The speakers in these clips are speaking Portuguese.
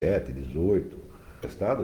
17, 18 estados.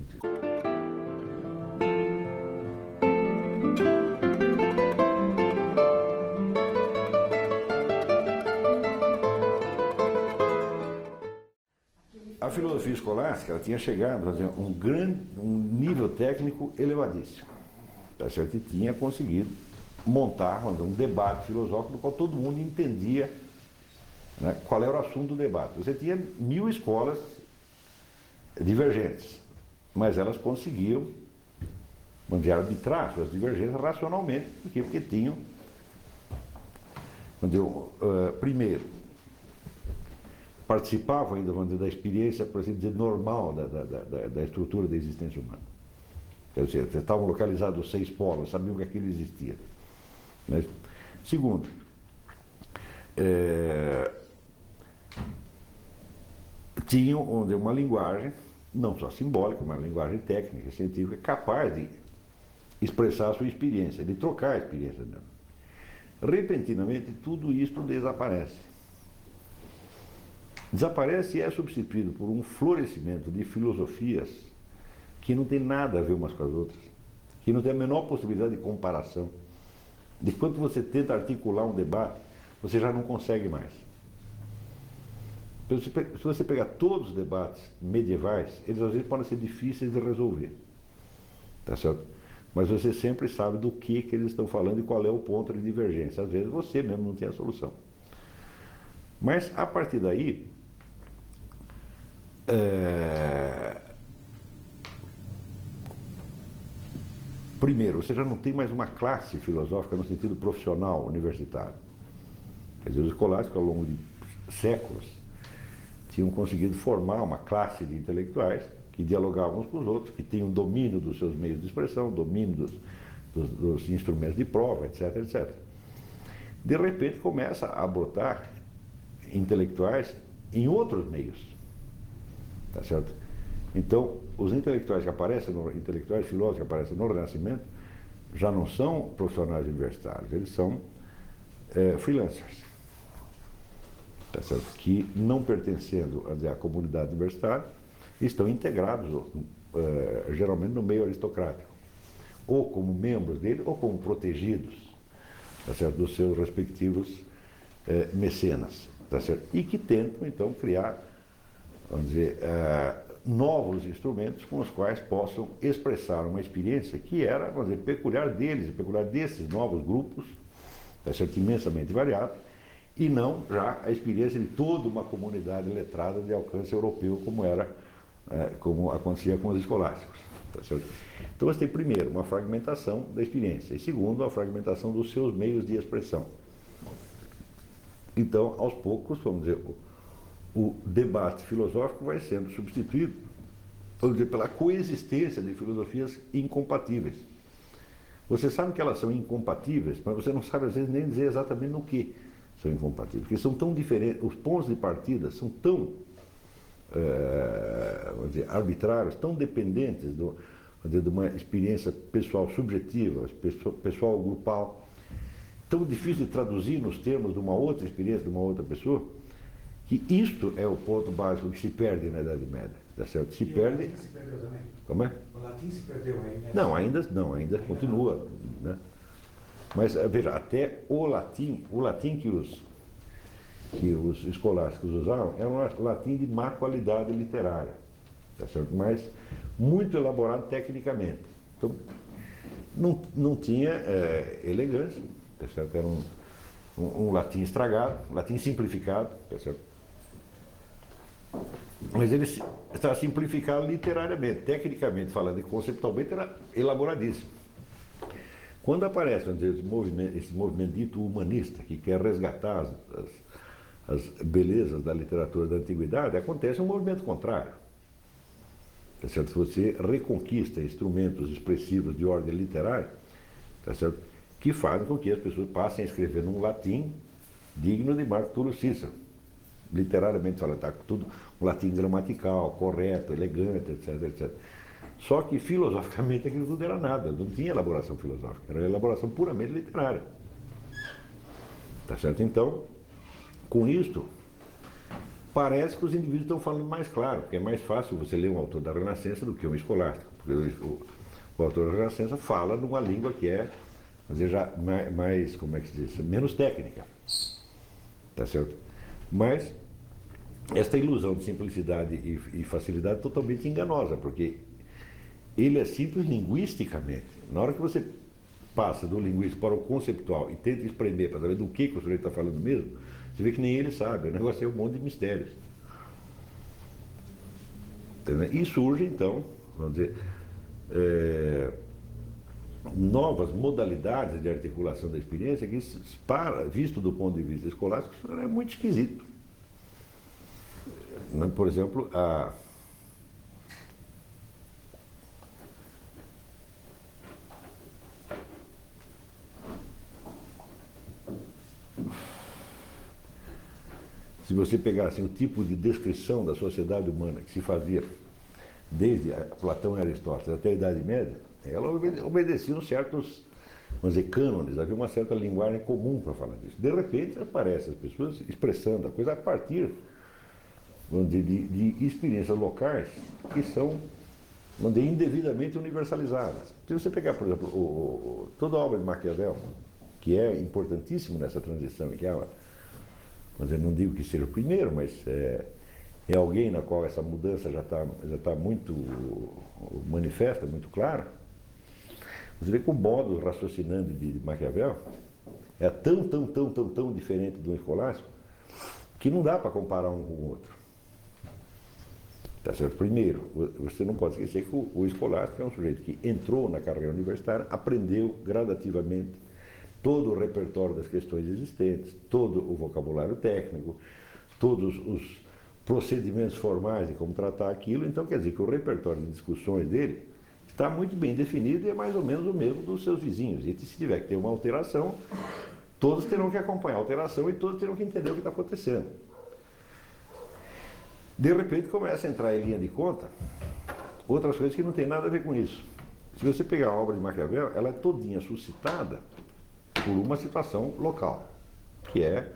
A filosofia escolástica ela tinha chegado a um nível técnico elevadíssimo. Tá certo? E tinha conseguido montar um debate filosófico no qual todo mundo entendia, né, qual era o assunto do debate. Você tinha 1000 escolas divergentes, mas elas conseguiam, vamos dizer, arbitrar suas divergências racionalmente. Por quê? Porque tinham, primeiro, participavam ainda, vamos dizer, da experiência, por assim dizer, normal da estrutura da existência humana. Quer dizer, estavam localizados os 6 polos, sabiam que aquilo existia. Mas, segundo, tinham uma linguagem, não só simbólica, mas uma linguagem técnica, científica, capaz de expressar a sua experiência, de trocar a experiência dela. Repentinamente, tudo isso desaparece. Desaparece e é substituído por um florescimento de filosofias que não tem nada a ver umas com as outras, que não tem a menor possibilidade de comparação. De quando você tenta articular um debate, você já não consegue mais. Se você pegar todos os debates medievais, eles às vezes podem ser difíceis de resolver. Tá certo? Mas você sempre sabe do que eles estão falando e qual é o ponto de divergência. Às vezes você mesmo não tem a solução. Mas, a partir daí, primeiro, você já não tem mais uma classe filosófica no sentido profissional, universitário. Quer dizer, os escolásticos, ao longo de séculos, tinham conseguido formar uma classe de intelectuais que dialogavam uns com os outros, que tinham domínio dos seus meios de expressão, domínio dos instrumentos de prova, etc, etc. De repente, começa a brotar intelectuais em outros meios. Tá certo? Então, os intelectuais que aparecem, intelectuais filósofos que aparecem no Renascimento, já não são profissionais universitários, eles são freelancers, tá certo? Que, não pertencendo à comunidade universitária, estão integrados, geralmente, no meio aristocrático, ou como membros dele, ou como protegidos, tá certo? Dos seus respectivos mecenas, tá certo? E que tentam, então, criar, vamos dizer, novos instrumentos com os quais possam expressar uma experiência que era, vamos dizer, peculiar deles, peculiar desses novos grupos, tá certo? Imensamente variados, e não já a experiência de toda uma comunidade letrada de alcance europeu, como acontecia com os escolásticos. Tá certo? Então você tem, primeiro, uma fragmentação da experiência, e segundo, a fragmentação dos seus meios de expressão. Então, aos poucos, vamos dizer, o debate filosófico vai sendo substituído, vamos dizer, pela coexistência de filosofias incompatíveis. Você sabe que elas são incompatíveis, mas você não sabe, às vezes, nem dizer exatamente no que são incompatíveis, porque são tão diferentes, os pontos de partida são tão, vamos dizer, arbitrários, tão dependentes de uma experiência pessoal subjetiva, pessoal grupal, tão difícil de traduzir nos termos de uma outra experiência, de uma outra pessoa, que isto é o ponto básico que se perde na Idade Média, tá certo? Se perde. O latim se perdeu também? Como é? O latim se perdeu aí, né? Não, ainda continua, né? Mas, veja, até o latim que os escolásticos usavam era um latim de má qualidade literária, tá certo? Mas muito elaborado tecnicamente. Então, não tinha elegância, tá certo? Era um latim estragado, um latim simplificado, tá certo? Mas ele está simplificado literariamente, tecnicamente falando e conceptualmente era elaboradíssimo. Quando aparece, vamos dizer, esse movimento dito humanista, que quer resgatar as belezas da literatura da antiguidade, acontece um movimento contrário. Tá certo? Se você reconquista instrumentos expressivos de ordem literária, tá certo? Que fazem com que as pessoas passem a escrever num latim digno de Marco Túlio Cícero. Literariamente falando, está tudo um latim gramatical, correto, elegante, etc, etc. Só que, filosoficamente, aquilo tudo era nada, não tinha elaboração filosófica, era elaboração puramente literária. Tá certo? Então, com isto, parece que os indivíduos estão falando mais claro, porque é mais fácil você ler um autor da Renascença do que um escolástico, porque o autor da Renascença fala numa língua que é, vamos dizer, já mais, como é que se diz, menos técnica, tá certo? Mas esta ilusão de simplicidade e facilidade é totalmente enganosa, porque ele é simples linguisticamente. Na hora que você passa do linguístico para o conceptual e tenta espremer para saber do que o sujeito está falando mesmo, você vê que nem ele sabe, o negócio é um monte de mistérios. Entendeu? E surge, então, vamos dizer, novas modalidades de articulação da experiência que, visto do ponto de vista escolástico, é muito esquisito. Por exemplo, se você pegasse o tipo de descrição da sociedade humana que se fazia desde Platão e Aristóteles até a Idade Média, ela obedecia certos, vamos dizer, cânones, havia uma certa linguagem comum para falar disso. De repente aparecem as pessoas expressando a coisa a partir, vamos dizer, de experiências locais que são, vamos dizer, indevidamente universalizadas. Se você pegar, por exemplo, toda a obra de Maquiavel, que é importantíssimo nessa transição, que é, mas eu não digo que seja o primeiro, mas é alguém na qual essa mudança já tá muito manifesta, muito clara. Você vê que o modo raciocinando de Maquiavel é tão diferente do escolástico que não dá para comparar um com o outro. Tá certo? Primeiro, você não pode esquecer que o escolástico é um sujeito que entrou na carreira universitária, aprendeu gradativamente todo o repertório das questões existentes, todo o vocabulário técnico, todos os procedimentos formais de como tratar aquilo. Então, quer dizer que o repertório de discussões dele está muito bem definido e é mais ou menos o mesmo dos seus vizinhos. E se tiver que ter uma alteração, todos terão que acompanhar a alteração e todos terão que entender o que está acontecendo. De repente, começa a entrar em linha de conta outras coisas que não tem nada a ver com isso. Se você pegar a obra de Maquiavel, ela é todinha suscitada por uma situação local, que é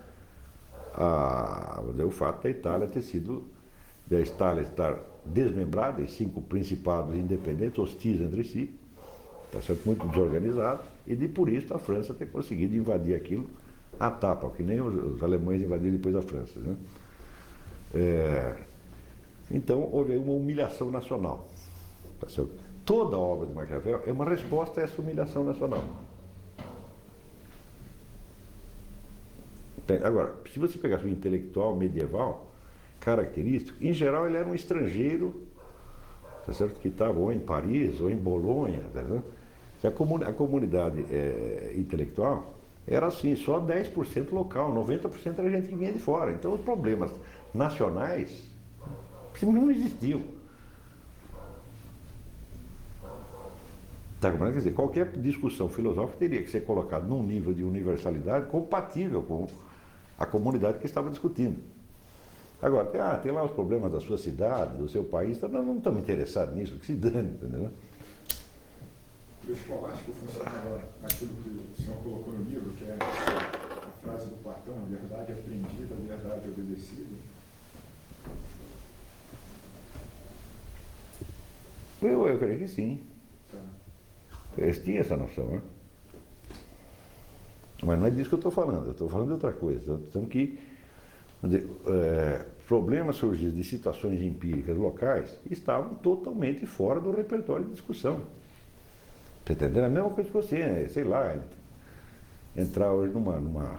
o fato da Itália estar desmembrada em 5 principados independentes, hostis entre si, tá certo? Muito desorganizado, e por isso a França ter conseguido invadir aquilo à tapa, que nem os alemães invadiram depois a França, né? Então houve uma humilhação nacional, tá certo? Toda a obra de Maquiavel é uma resposta a essa humilhação nacional. Agora, se você pegasse um intelectual medieval característico, em geral ele era um estrangeiro, tá certo? Que estava ou em Paris ou em Bolonha. Tá certo? A comunidade intelectual era assim, só 10% local, 90% era gente que vinha de fora. Então os problemas nacionais não existiam. Tá, quer dizer, qualquer discussão filosófica teria que ser colocada num nível de universalidade compatível com a comunidade que estava discutindo. Agora, tem lá os problemas da sua cidade, do seu país, nós não estamos interessados nisso, que se dane, entendeu? O escolástico funciona naquilo que o senhor colocou no livro, que é a frase do Platão, verdade aprendida, verdade obedecida. Eu creio que sim. Eles tinham essa noção, né? Mas não é disso que eu estou falando, eu estou falando de outra coisa. Então que problemas surgidos de situações empíricas locais estavam totalmente fora do repertório de discussão. Está entendendo? A mesma coisa que você, sei lá, entrar hoje numa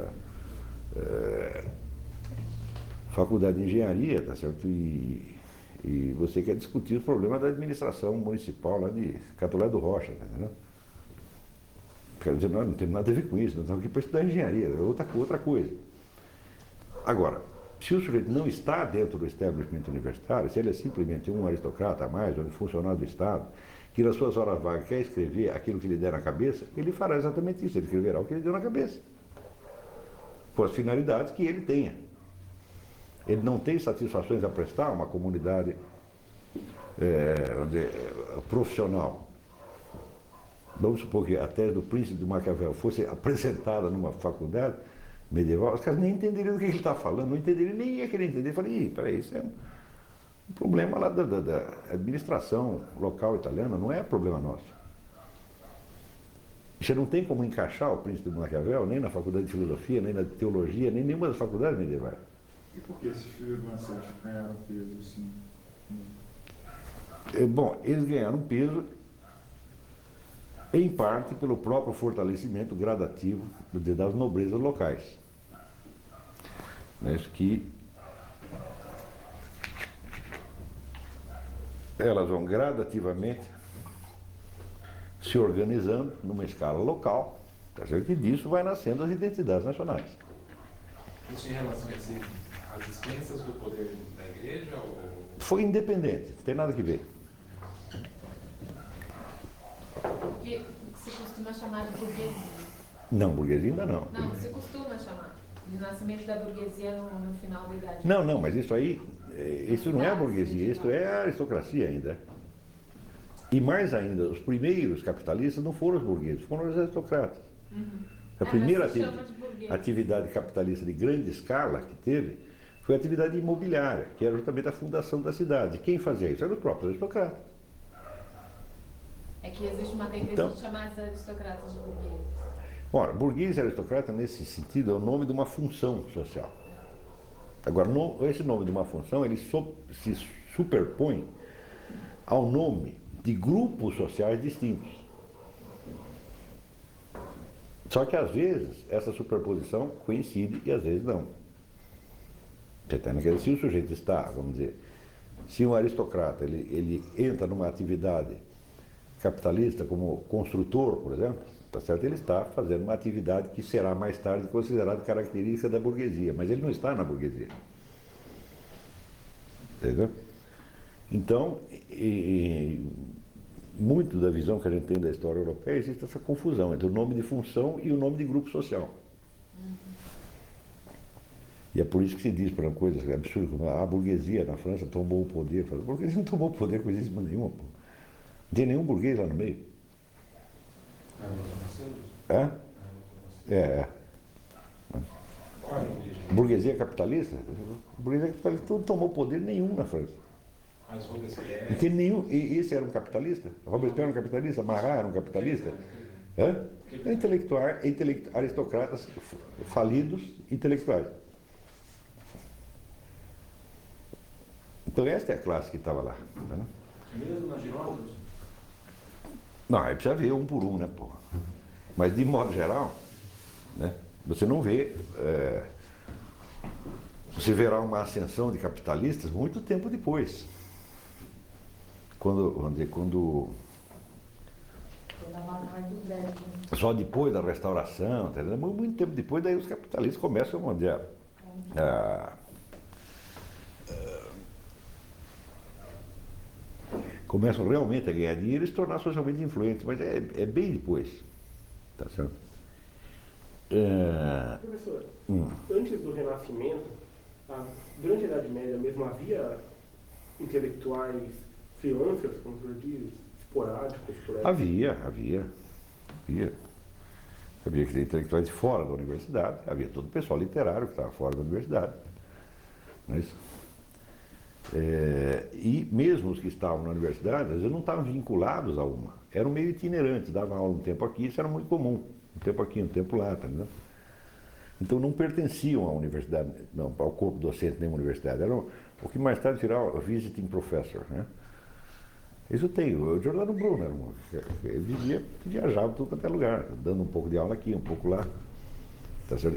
faculdade de engenharia, tá certo? E você quer discutir os problemas da administração municipal lá de Catolé do Rocha, tá entendendo? Quer dizer, não tem nada a ver com isso, nós estamos aqui para estudar engenharia, é outra coisa. Agora, se o sujeito não está dentro do estabelecimento universitário, se ele é simplesmente um aristocrata a mais, ou um funcionário do Estado, que nas suas horas vagas quer escrever aquilo que lhe der na cabeça, ele fará exatamente isso, ele escreverá o que lhe deu na cabeça, com as finalidades que ele tenha. Ele não tem satisfações a prestar a uma comunidade profissional. Vamos supor que a tese do Príncipe de Maquiavel fosse apresentada numa faculdade, medieval, os caras nem entenderiam do que ele está falando, não entenderiam, nem ia querer entender. Eu falei, peraí, isso é um problema lá da administração local italiana, não é problema nosso. Você não tem como encaixar o Príncipe de Maquiavel, nem na faculdade de filosofia, nem na teologia, nem nenhuma das faculdades medievais. E por que esses filhos do Anselmo ganharam peso assim? Bom, eles ganharam peso, em parte, pelo próprio fortalecimento gradativo das nobrezas locais. Né, que elas vão gradativamente se organizando numa escala local, tá certo? E disso vai nascendo as identidades nacionais. Isso em relação às dispensas do poder da igreja? Ou... Foi independente, não tem nada que ver. O que se costuma chamar de burguesia? Não, burguesia ainda não. Não, se costuma chamar de nascimento da burguesia no final da Idade. Não, mas isso aí, isso não é a burguesia, isso é a aristocracia ainda. E mais ainda, os primeiros capitalistas não foram os burgueses, foram os aristocratas. A primeira mas se chama de burguês. atividade capitalista de grande escala que teve foi a atividade imobiliária, que era justamente a fundação da cidade. Quem fazia isso? Eram os próprios aristocratas. É que existe uma tendência Então- de chamar os aristocratas de burgueses. Ora, burguês e aristocrata, nesse sentido, é o nome de uma função social. Agora, esse nome de uma função, ele se superpõe ao nome de grupos sociais distintos. Só que, às vezes, essa superposição coincide e às vezes não. Você tá entendendo? Se o sujeito está, vamos dizer, se um aristocrata ele entra numa atividade capitalista como construtor, por exemplo, tá certo? Ele está fazendo uma atividade que será mais tarde considerada característica da burguesia, mas ele não está na burguesia. Entendeu? Então, muito da visão que a gente tem da história europeia, existe essa confusão entre o nome de função e o nome de grupo social. E é por isso que se diz, por uma coisa absurda, como a burguesia na França tomou o poder. A burguesia não tomou o poder coisa nenhuma, pô. Não tem nenhum burguês lá no meio. É? É. Qual é a origem? Burguesia capitalista? Burguesia capitalista não tomou poder nenhum na França. Mas Robespierre... Não tem nenhum. E esse era um capitalista? Robespierre era um capitalista? Marat era um capitalista? É? Aristocratas falidos intelectuais. Então esta é a classe que estava lá. Tá? Mesmo na Gironda? Não, aí precisa ver um por um, né, porra? Mas de modo geral, né, você não vê. Você verá uma ascensão de capitalistas muito tempo depois. Quando só depois da restauração, entendeu? Muito tempo depois, daí os capitalistas começam começam realmente a ganhar dinheiro e se tornar socialmente influentes, mas é bem depois. Tá certo? Professor, antes do Renascimento, durante a Idade Média mesmo, havia intelectuais freelancers, como o senhor diz, esporádicos por aí? Havia que ter intelectuais de fora da universidade, havia todo o pessoal literário que estava fora da universidade. Não é isso? E mesmo os que estavam na universidade, às vezes não estavam vinculados a uma. Eram meio itinerantes, davam aula um tempo aqui, isso era muito comum. Um tempo aqui, um tempo lá, tá entendendo? Então não pertenciam à universidade, não, ao corpo docente de nenhuma universidade. Eram o que mais tarde virou visiting professor, né? Isso tem. O Giordano Bruno ele viajava tudo quanto é lugar, dando um pouco de aula aqui, um pouco lá. Tá certo?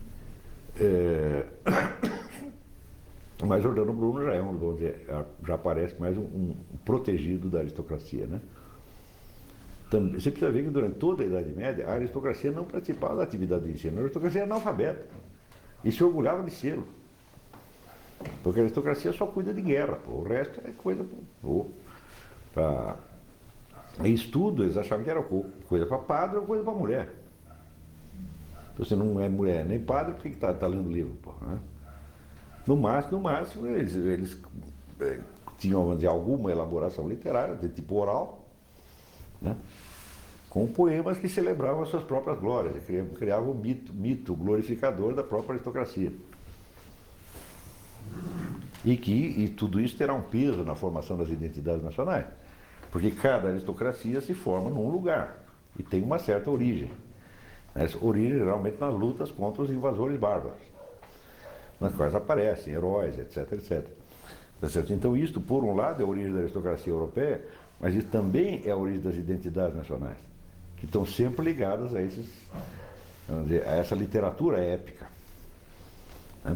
Mas Giordano Bruno já é vamos dizer, já parece mais um protegido da aristocracia, né? Também, você precisa ver que durante toda a Idade Média a aristocracia não participava da atividade de ensino, a aristocracia era analfabeta e se orgulhava de ser. Porque a aristocracia só cuida de guerra, pô. O resto é coisa para estudo, eles achavam que era coisa para padre ou coisa para mulher. Então, você não é mulher nem padre, por que está lendo livro? Pô, né? No máximo eles tinham, vamos dizer, alguma elaboração literária, de tipo oral, né? com poemas que celebravam as suas próprias glórias, criavam o mito glorificador da própria aristocracia. E tudo isso terá um peso na formação das identidades nacionais, porque cada aristocracia se forma num lugar e tem uma certa origem. Essa origem geralmente nas lutas contra os invasores bárbaros, nas quais aparecem heróis, etc, etc. Tá certo? Então isto, por um lado, é a origem da aristocracia europeia, mas isso também é a origem das identidades nacionais, que estão sempre ligadas a esses, vamos dizer, a essa literatura épica. Né?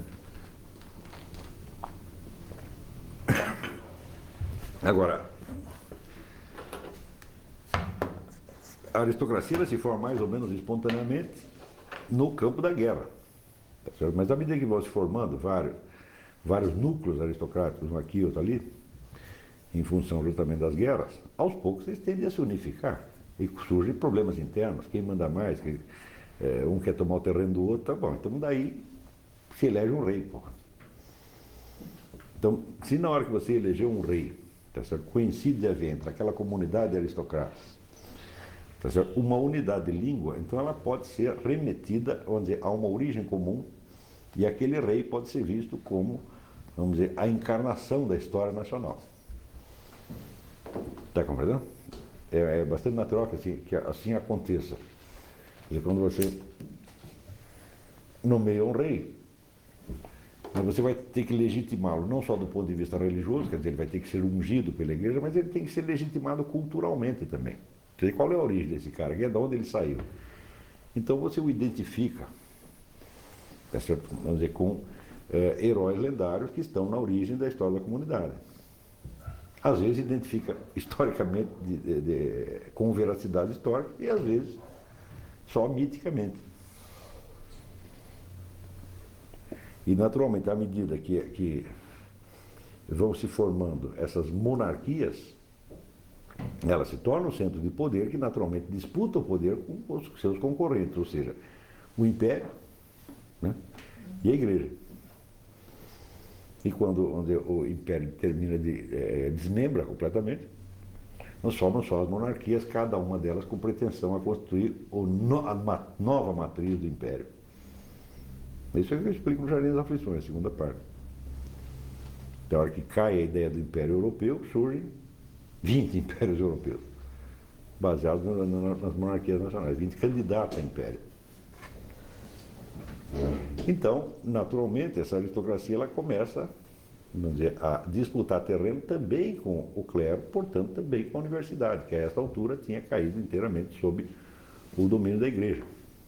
Agora, a aristocracia vai se forma mais ou menos espontaneamente no campo da guerra. Tá certo? Mas à medida que vão se formando vários núcleos aristocráticos, um aqui e outro ali, em função justamente das guerras, aos poucos eles tendem a se unificar. E surgem problemas internos, quem manda mais, um quer tomar o terreno do outro, tá bom, então daí se elege um rei. Porra. Então, se na hora que você elegeu um rei, tá certo, coincide de haver entre aquela comunidade de aristocratas, tá certo, uma unidade de língua, então ela pode ser remetida, vamos dizer, a uma origem comum, e aquele rei pode ser visto como, vamos dizer, a encarnação da história nacional. Está compreendendo? É bastante natural que assim aconteça. E quando você nomeia um rei, você vai ter que legitimá-lo, não só do ponto de vista religioso, quer dizer, ele vai ter que ser ungido pela igreja, mas ele tem que ser legitimado culturalmente também. Quer dizer, qual é a origem desse cara? De onde ele saiu? Então você o identifica, tá certo? Vamos dizer, com heróis lendários que estão na origem da história da comunidade. Às vezes identifica historicamente com veracidade histórica e às vezes só miticamente. E naturalmente, à medida que vão se formando essas monarquias, elas se tornam centros de poder que naturalmente disputam o poder com os seus concorrentes, ou seja, o império, né, e a igreja. E quando o império termina desmembra completamente, não sobram só as monarquias, cada uma delas com pretensão a constituir a nova matriz do império. Isso é o que eu explico no Jardim das Aflições, a segunda parte. Da hora que cai a ideia do Império Europeu, surgem 20 impérios europeus, baseados nas monarquias nacionais, 20 candidatos a império. Então, naturalmente, essa aristocracia ela começa, vamos dizer, a disputar terreno também com o clero, portanto, também com a universidade, que a esta altura tinha caído inteiramente sob o domínio da igreja.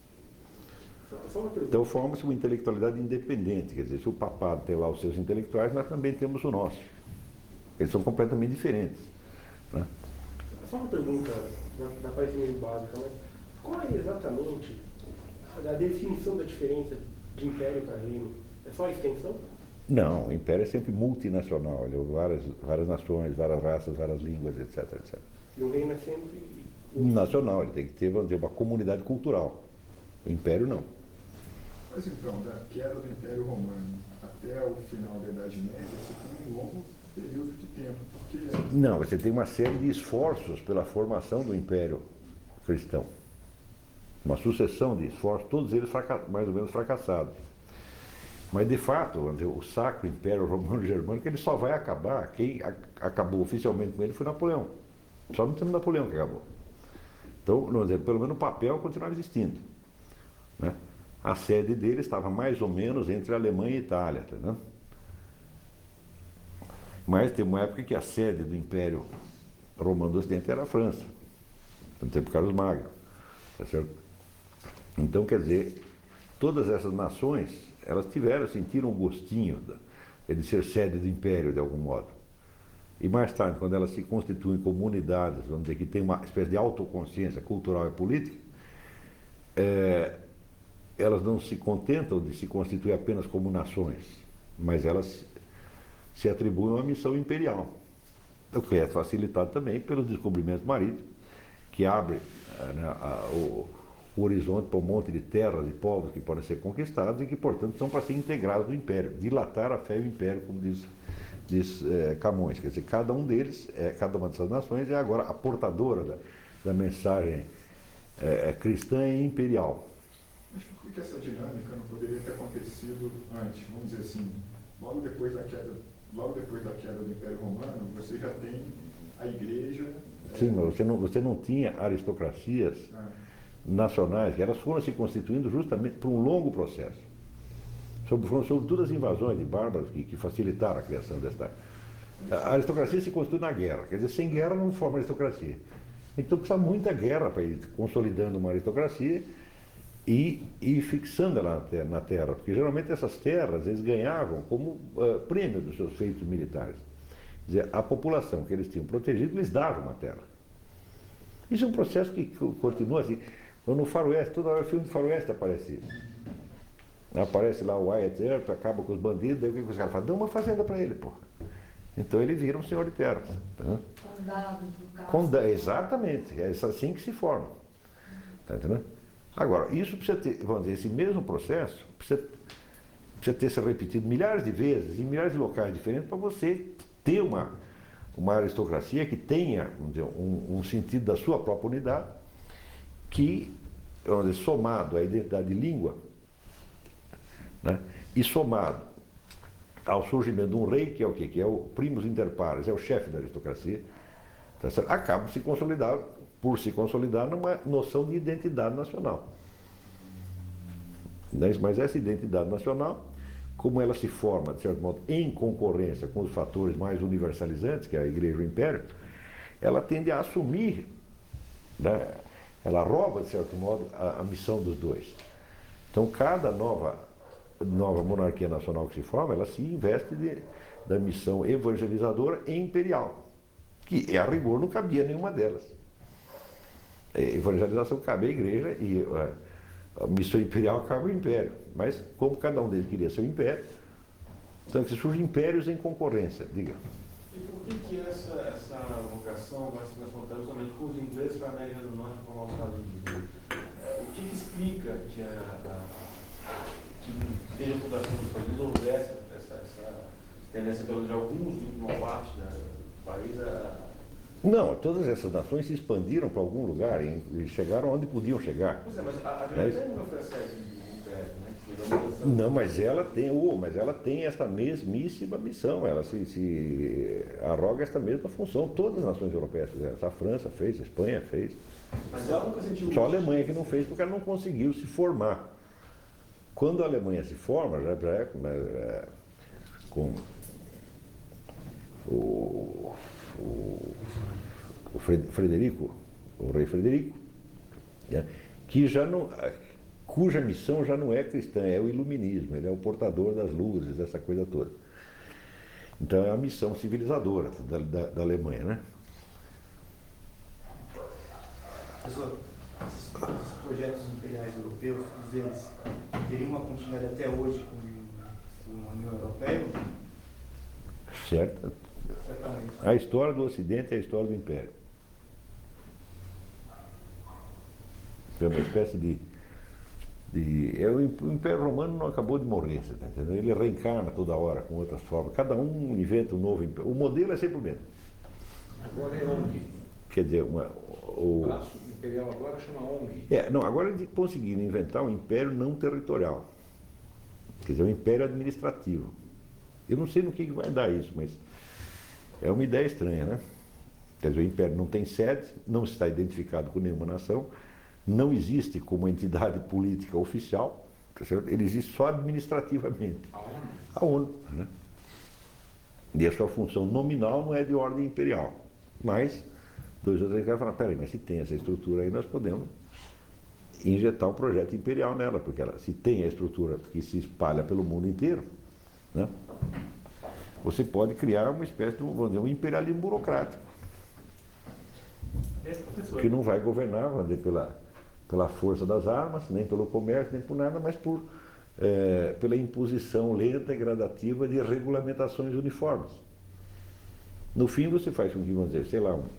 Então forma-se uma intelectualidade independente, quer dizer, se o papado tem lá os seus intelectuais, nós também temos o nosso. Eles são completamente diferentes. Né? Só uma pergunta, da parte meio básica, mas qual é exatamente a definição da diferença de império para reino? É só a extensão? Não, o império é sempre multinacional, ele é várias nações, várias raças, várias línguas, etc, etc. E o reino é sempre... Nacional, ele tem que ter, vamos dizer, uma comunidade cultural. O império não. Mas então, da queda do Império Romano até o final da Idade Média, você tem um longo período de tempo, porque... Não, você tem uma série de esforços pela formação do Império cristão. Uma sucessão de esforços, todos eles mais ou menos fracassados. Mas, de fato, o Sacro Império Romano-Germânico ele só vai acabar, quem acabou oficialmente com ele foi Napoleão. Só não temos Napoleão que acabou. Então, pelo menos o papel continuava existindo. Né? A sede dele estava mais ou menos entre a Alemanha e a Itália. Tá, mas tem uma época que a sede do Império Romano do Ocidente era a França, no tempo Carlos Magno. Tá certo? Então, quer dizer, todas essas nações, elas sentiram um gostinho de ser sede do Império, de algum modo. E mais tarde, quando elas se constituem comunidades, vamos dizer, que tem uma espécie de autoconsciência cultural e política, elas não se contentam de se constituir apenas como nações, mas elas se atribuem uma missão imperial, o que é facilitado também pelos descobrimentos marítimos, que abrem o horizonte para um monte de terras e povos que podem ser conquistados e que, portanto, são para ser integrados no Império, dilatar a fé do Império, como diz Camões. Quer dizer, cada um deles, cada uma dessas nações é agora a portadora da mensagem cristã e imperial. Mas por que essa dinâmica não poderia ter acontecido antes? Vamos dizer assim, logo depois da queda do Império Romano, você já tem a igreja... Sim, mas você não tinha aristocracias nacionais, elas foram se constituindo justamente por um longo processo. Sobretudo as invasões de bárbaros que facilitaram a criação desta... A aristocracia se constitui na guerra, quer dizer, sem guerra não forma aristocracia. Então precisa muita guerra para ir consolidando uma aristocracia e fixando ela na terra, porque geralmente essas terras eles ganhavam como prêmio dos seus feitos militares. Quer dizer, a população que eles tinham protegido lhes dava uma terra. Isso é um processo que continua assim. No faroeste, toda hora o filme do faroeste aparece isso. Aparece lá o Wyatt Earp, acaba com os bandidos, daí o que os caras falam? Dá uma fazenda para ele, pô. Então ele vira um senhor de terra. Condado, exatamente, é assim que se forma. Tá entendendo? Agora, isso precisa ter, vamos dizer, esse mesmo processo precisa ter se repetido milhares de vezes, em milhares de locais diferentes, para você ter uma aristocracia que tenha, vamos dizer, um sentido da sua própria unidade, que, vamos dizer, somado à identidade de língua, né, e somado ao surgimento de um rei, que é o quê? Que é o primus inter pares, é o chefe da aristocracia, tá certo? Acaba por se consolidar numa noção de identidade nacional. Mas essa identidade nacional, como ela se forma, de certo modo, em concorrência com os fatores mais universalizantes, que é a Igreja e o Império, ela tende a assumir, né, ela rouba, de certo modo, a missão dos dois. Então, cada nova monarquia nacional que se forma, ela se investe da missão evangelizadora e imperial, que a rigor não cabia nenhuma delas. A evangelização cabe à igreja e a missão imperial cabe ao império. Mas como cada um deles queria seu império, então que surgem impérios em concorrência, diga. E por que essa vocação vai se transportar justamente com os ingleses para a América do Norte como aos Estados Unidos? O que explica que desde a fundação dos Estados Unidos houvesse essa tendência de alguns de uma parte do país Não, todas essas nações se expandiram para algum lugar e chegaram onde podiam chegar. Pois é, mas a Grã-Bretanha não foi a sede do Império, né? Não, mas ela tem essa mesmíssima missão, ela se arroga esta mesma função. Todas as nações europeias fizeram. A França fez, a Espanha fez. Mas ela nunca sentiu Só a Alemanha que não fez porque ela não conseguiu se formar. Quando a Alemanha se forma, já com o Frederico, o rei Frederico, né, cuja missão já não é cristã, é o iluminismo, ele é o portador das luzes, dessa coisa toda. Então é a missão civilizadora da Alemanha, né? Professor, esses projetos imperiais europeus, eles teriam uma continuidade até hoje com a União Europeia? Certo? Certamente. A história do Ocidente é a história do Império. É uma espécie o Império Romano não acabou de morrer, você está entendendo? Ele reencarna toda hora com outras formas. Cada um inventa um novo império. O modelo é sempre o mesmo. Agora é ONG. Quer dizer, O braço imperial agora chama ONG. agora eles conseguiram inventar um império não territorial. Quer dizer, um império administrativo. Eu não sei no que vai dar isso, mas é uma ideia estranha, né? Quer dizer, o império não tem sede, não está identificado com nenhuma nação, não existe como entidade política oficial, tá certo? Ele existe só administrativamente. A ONU. Né? E a sua função nominal não é de ordem imperial. Mas, dois ou três caras falam, peraí, mas se tem essa estrutura aí, nós podemos injetar um projeto imperial nela, porque se tem a estrutura que se espalha pelo mundo inteiro, né? Você pode criar uma espécie de um imperialismo burocrático, que não vai governar, vamos dizer, pela força das armas, nem pelo comércio, nem por nada, mas pela imposição lenta e gradativa de regulamentações uniformes. No fim, você faz com que, vamos dizer, sei lá,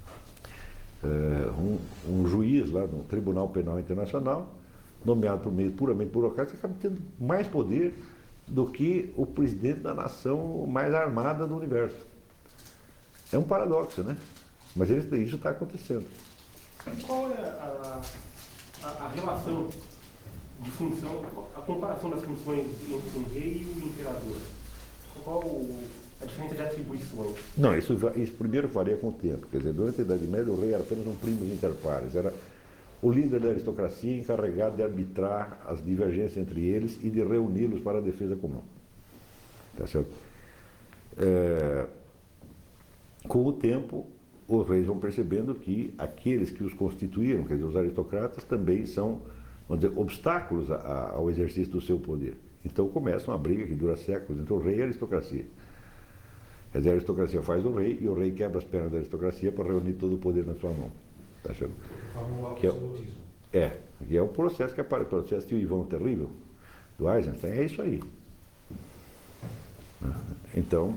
um juiz lá no Tribunal Penal Internacional, nomeado por meio puramente burocrático, acaba tendo mais poder do que o presidente da nação mais armada do universo. É um paradoxo, né? Mas isso está acontecendo. E qual é a relação de função, a comparação das funções entre o rei e o imperador? Qual a diferença de atribuições? Não, isso primeiro varia com o tempo. Quer dizer, durante a Idade Média o rei era apenas um primus inter pares, era o líder da aristocracia encarregado de arbitrar as divergências entre eles e de reuni-los para a defesa comum. Tá certo? Com o tempo, os reis vão percebendo que aqueles que os constituíram, quer dizer, os aristocratas, também são, vamos dizer, obstáculos ao exercício do seu poder. Então começa uma briga que dura séculos entre o rei e a aristocracia. Quer dizer, a aristocracia faz o rei e o rei quebra as pernas da aristocracia para reunir todo o poder na sua mão. Tá achando? Que é o processo que aparece, o processo de Ivan Terrível, do Eisenstein, é isso aí. Então,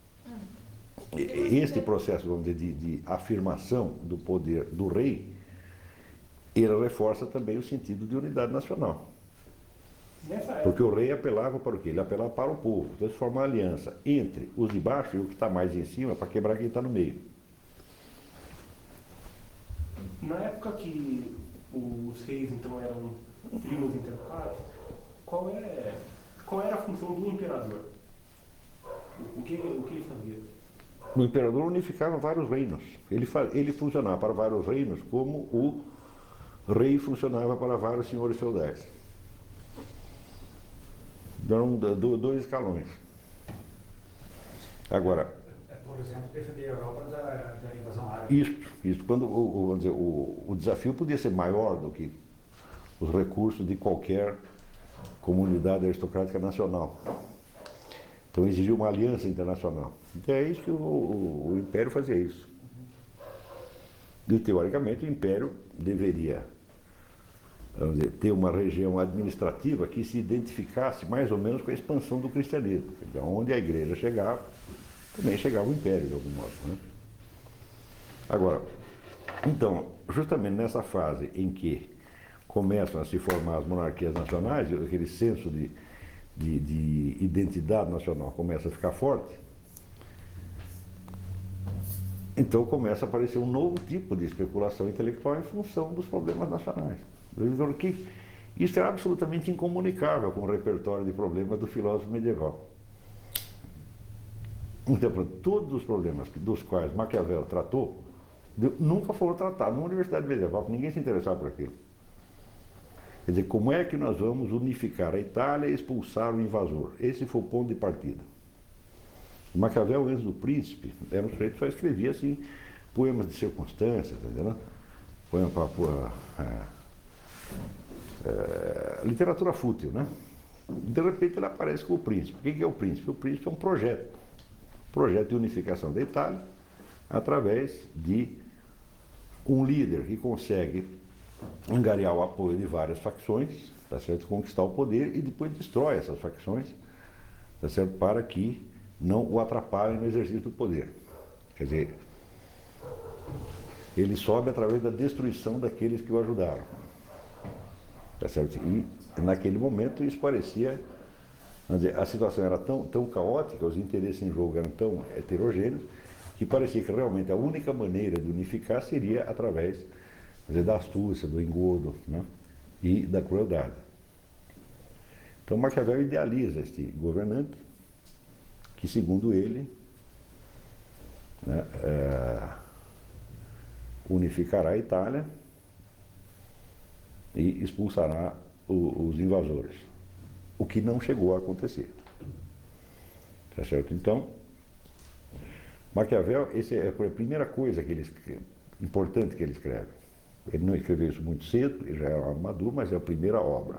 este processo, vamos dizer, de afirmação do poder do rei, ele reforça também o sentido de unidade nacional. Porque o rei apelava para o quê? Ele apelava para o povo. Então, se forma uma aliança entre os de baixo e o que está mais em cima para quebrar quem está no meio. Na época que os reis, então, eram primos inter pares, qual era a função do imperador? O que ele fazia? O imperador unificava vários reinos. Ele funcionava para vários reinos como o rei funcionava para vários senhores feudais. Eram dois escalões. Agora, por exemplo, defender a Europa da invasão árabe. Isso. Quando vamos dizer, o desafio podia ser maior do que os recursos de qualquer comunidade aristocrática nacional. Então exigia uma aliança internacional. Então é isso que o Império fazia isso. E teoricamente o Império deveria, vamos dizer, ter uma região administrativa que se identificasse mais ou menos com a expansão do cristianismo. Então, onde a igreja chegava, também chegava o Império de algum modo. Né? Agora, então, justamente nessa fase em que começam a se formar as monarquias nacionais, aquele senso de identidade nacional começa a ficar forte, então começa a aparecer um novo tipo de especulação intelectual em função dos problemas nacionais. Isso é absolutamente incomunicável com o repertório de problemas do filósofo medieval. Então, todos os problemas dos quais Maquiavel tratou, nunca foram tratados na universidade medieval, porque ninguém se interessava por aquilo. Quer dizer, como é que nós vamos unificar a Itália e expulsar o invasor? Esse foi o ponto de partida. Maquiavel, antes do Príncipe, era um sujeito que só escrevia assim, poemas de circunstâncias, entendeu? Poema para literatura fútil, né? De repente ele aparece com o Príncipe. O que é o Príncipe? O Príncipe é um projeto de unificação da Itália através de um líder que consegue angariar o apoio de várias facções, tá certo? Conquistar o poder e depois destrói essas facções, tá certo? Para que não o atrapalhem no exercício do poder. Quer dizer, ele sobe através da destruição daqueles que o ajudaram. Tá certo? E naquele momento isso parecia, vamos dizer, a situação era tão caótica, os interesses em jogo eram tão heterogêneos, que parecia que realmente a única maneira de unificar seria através, quer dizer, da astúcia, do engodo, né? E da crueldade. Então Maquiavel idealiza este governante, que segundo ele, né, unificará a Itália e expulsará os invasores, o que não chegou a acontecer. Tá certo? Então, Maquiavel, essa é a primeira coisa importante que ele escreve. Ele não escreveu isso muito cedo, ele já era maduro, mas é a primeira obra.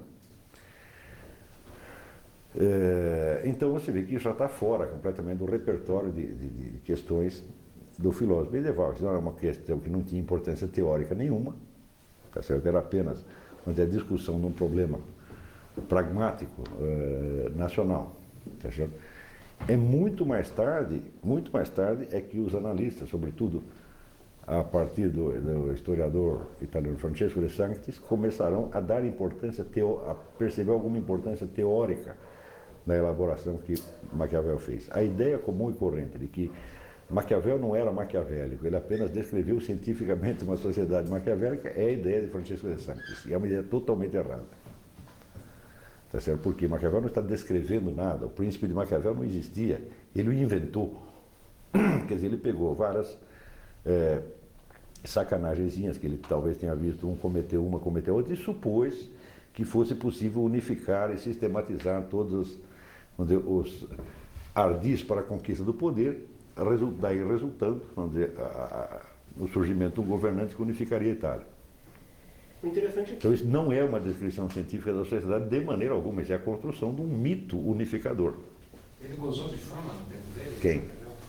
Então você vê que isso já está fora completamente do repertório de questões do filósofo medieval. Isso não era uma questão que não tinha importância teórica nenhuma, tá certo? Era apenas a discussão de um problema pragmático nacional. Tá certo? É muito mais tarde é que os analistas, sobretudo a partir do historiador italiano Francesco de Sanctis, começarão a dar importância, a perceber alguma importância teórica na elaboração que Maquiavel fez. A ideia comum e corrente de que Maquiavel não era maquiavélico, ele apenas descreveu cientificamente uma sociedade maquiavélica, é a ideia de Francisco de Sales, e é uma ideia totalmente errada. Tá certo? Porque Maquiavel não está descrevendo nada, o príncipe de Maquiavel não existia, ele o inventou. Quer dizer, ele pegou várias sacanagenzinhas que ele talvez tenha visto, um cometeu uma, cometeu outra, e supôs que fosse possível unificar e sistematizar todos os ardis para a conquista do poder, daí resultando, vamos dizer, o surgimento de um governante que unificaria a Itália. O interessante é que Então isso não é uma descrição científica da sociedade de maneira alguma, isso é a construção de um mito unificador. Ele gozou de fama no tempo dele? Quem?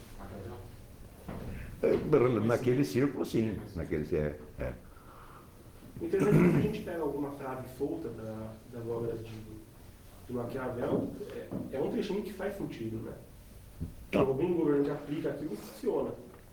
Maquiavel? Naquele círculo, sim. Naquele, O interessante é que a gente pega alguma frase solta das obras de Maquiavel, é um trechinho que faz sentido, né? Se algum governante aplica aquilo, funciona.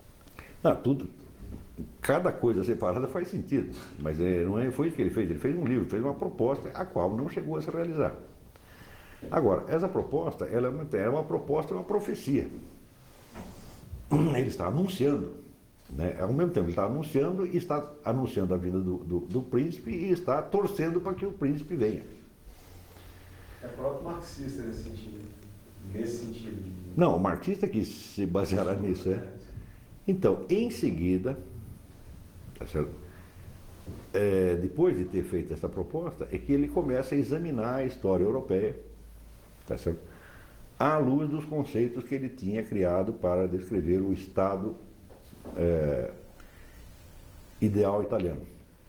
Cada coisa separada faz sentido, mas não foi isso que ele fez um livro, fez uma proposta, a qual não chegou a se realizar. Agora, essa proposta, ela é uma proposta, é uma profecia. Ele está anunciando, né? Ao mesmo tempo ele está anunciando e está anunciando a vinda do príncipe e está torcendo para que o príncipe venha. É próprio marxista nesse sentido. Não, o marxista que se baseará nisso, Então, em seguida, tá certo? Depois de ter feito essa proposta, é que ele começa a examinar a história europeia, tá certo? À luz dos conceitos que ele tinha criado para descrever o Estado ideal italiano.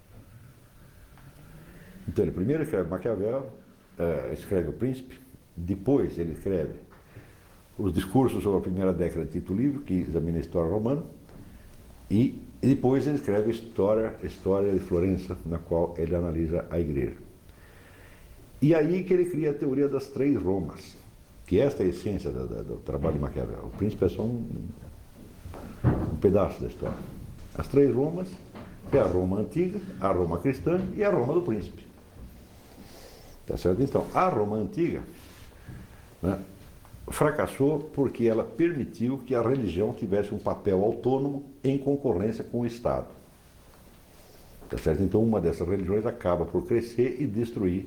Então, ele primeiro escreve Maquiavel, escreve O Príncipe, depois ele escreve os discursos sobre a primeira década de Tito Livio, que examina a história romana, e depois ele escreve a História de Florença, na qual ele analisa a igreja. E aí que ele cria a teoria das três Romas, que esta é a essência do trabalho de Maquiavel. O Príncipe é só um pedaço da história. As três Romas é a Roma antiga, a Roma cristã e a Roma do Príncipe. Tá certo? Então, a Roma antiga, né, fracassou porque ela permitiu que a religião tivesse um papel autônomo em concorrência com o Estado. Tá certo? Então, uma dessas religiões acaba por crescer e destruir